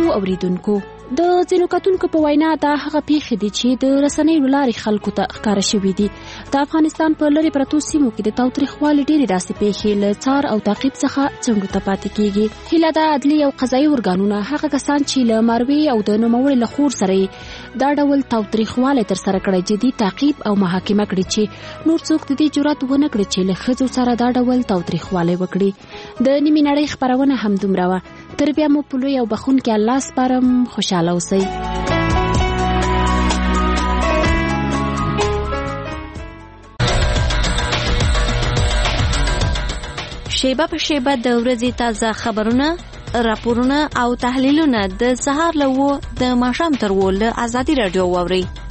درنو اوریدونکو، د ځینو کتونکو په وینا دا هغه پیښې دي چې د رسنیو لارې خلکو ته ښکاره شوي دي. د افغانستان په لرې پرتو سیمو کې د تاوتریخوالي ډېرې داسې پیښې له څار او تعقیب څخه څنډو ته پاتې کیږي. هیله ده عدلي او قضایي ارګانونه هغه کسان چې له ماروي او د نوموړي له خور سره دا ډول تاوتریخوالی ترسره کړی جدي تعقیب او محاکمه کړي چې نور څوک د دې جرأت ونه کړي چې له ښځو سره دا ډول تاوتریخوالی وکړي. د نیمې نړۍ خپرونه همدومره وه. تر بیا مو په لوی او بخښونکي الله سپارم. خوشحاله اوسئ. شیبه په شیبه د ورځې تازه خبرونه، راپورونه او تحلیلونه د سهار له اوه د ماښام تر اووه له ازادي راډیو واورئ.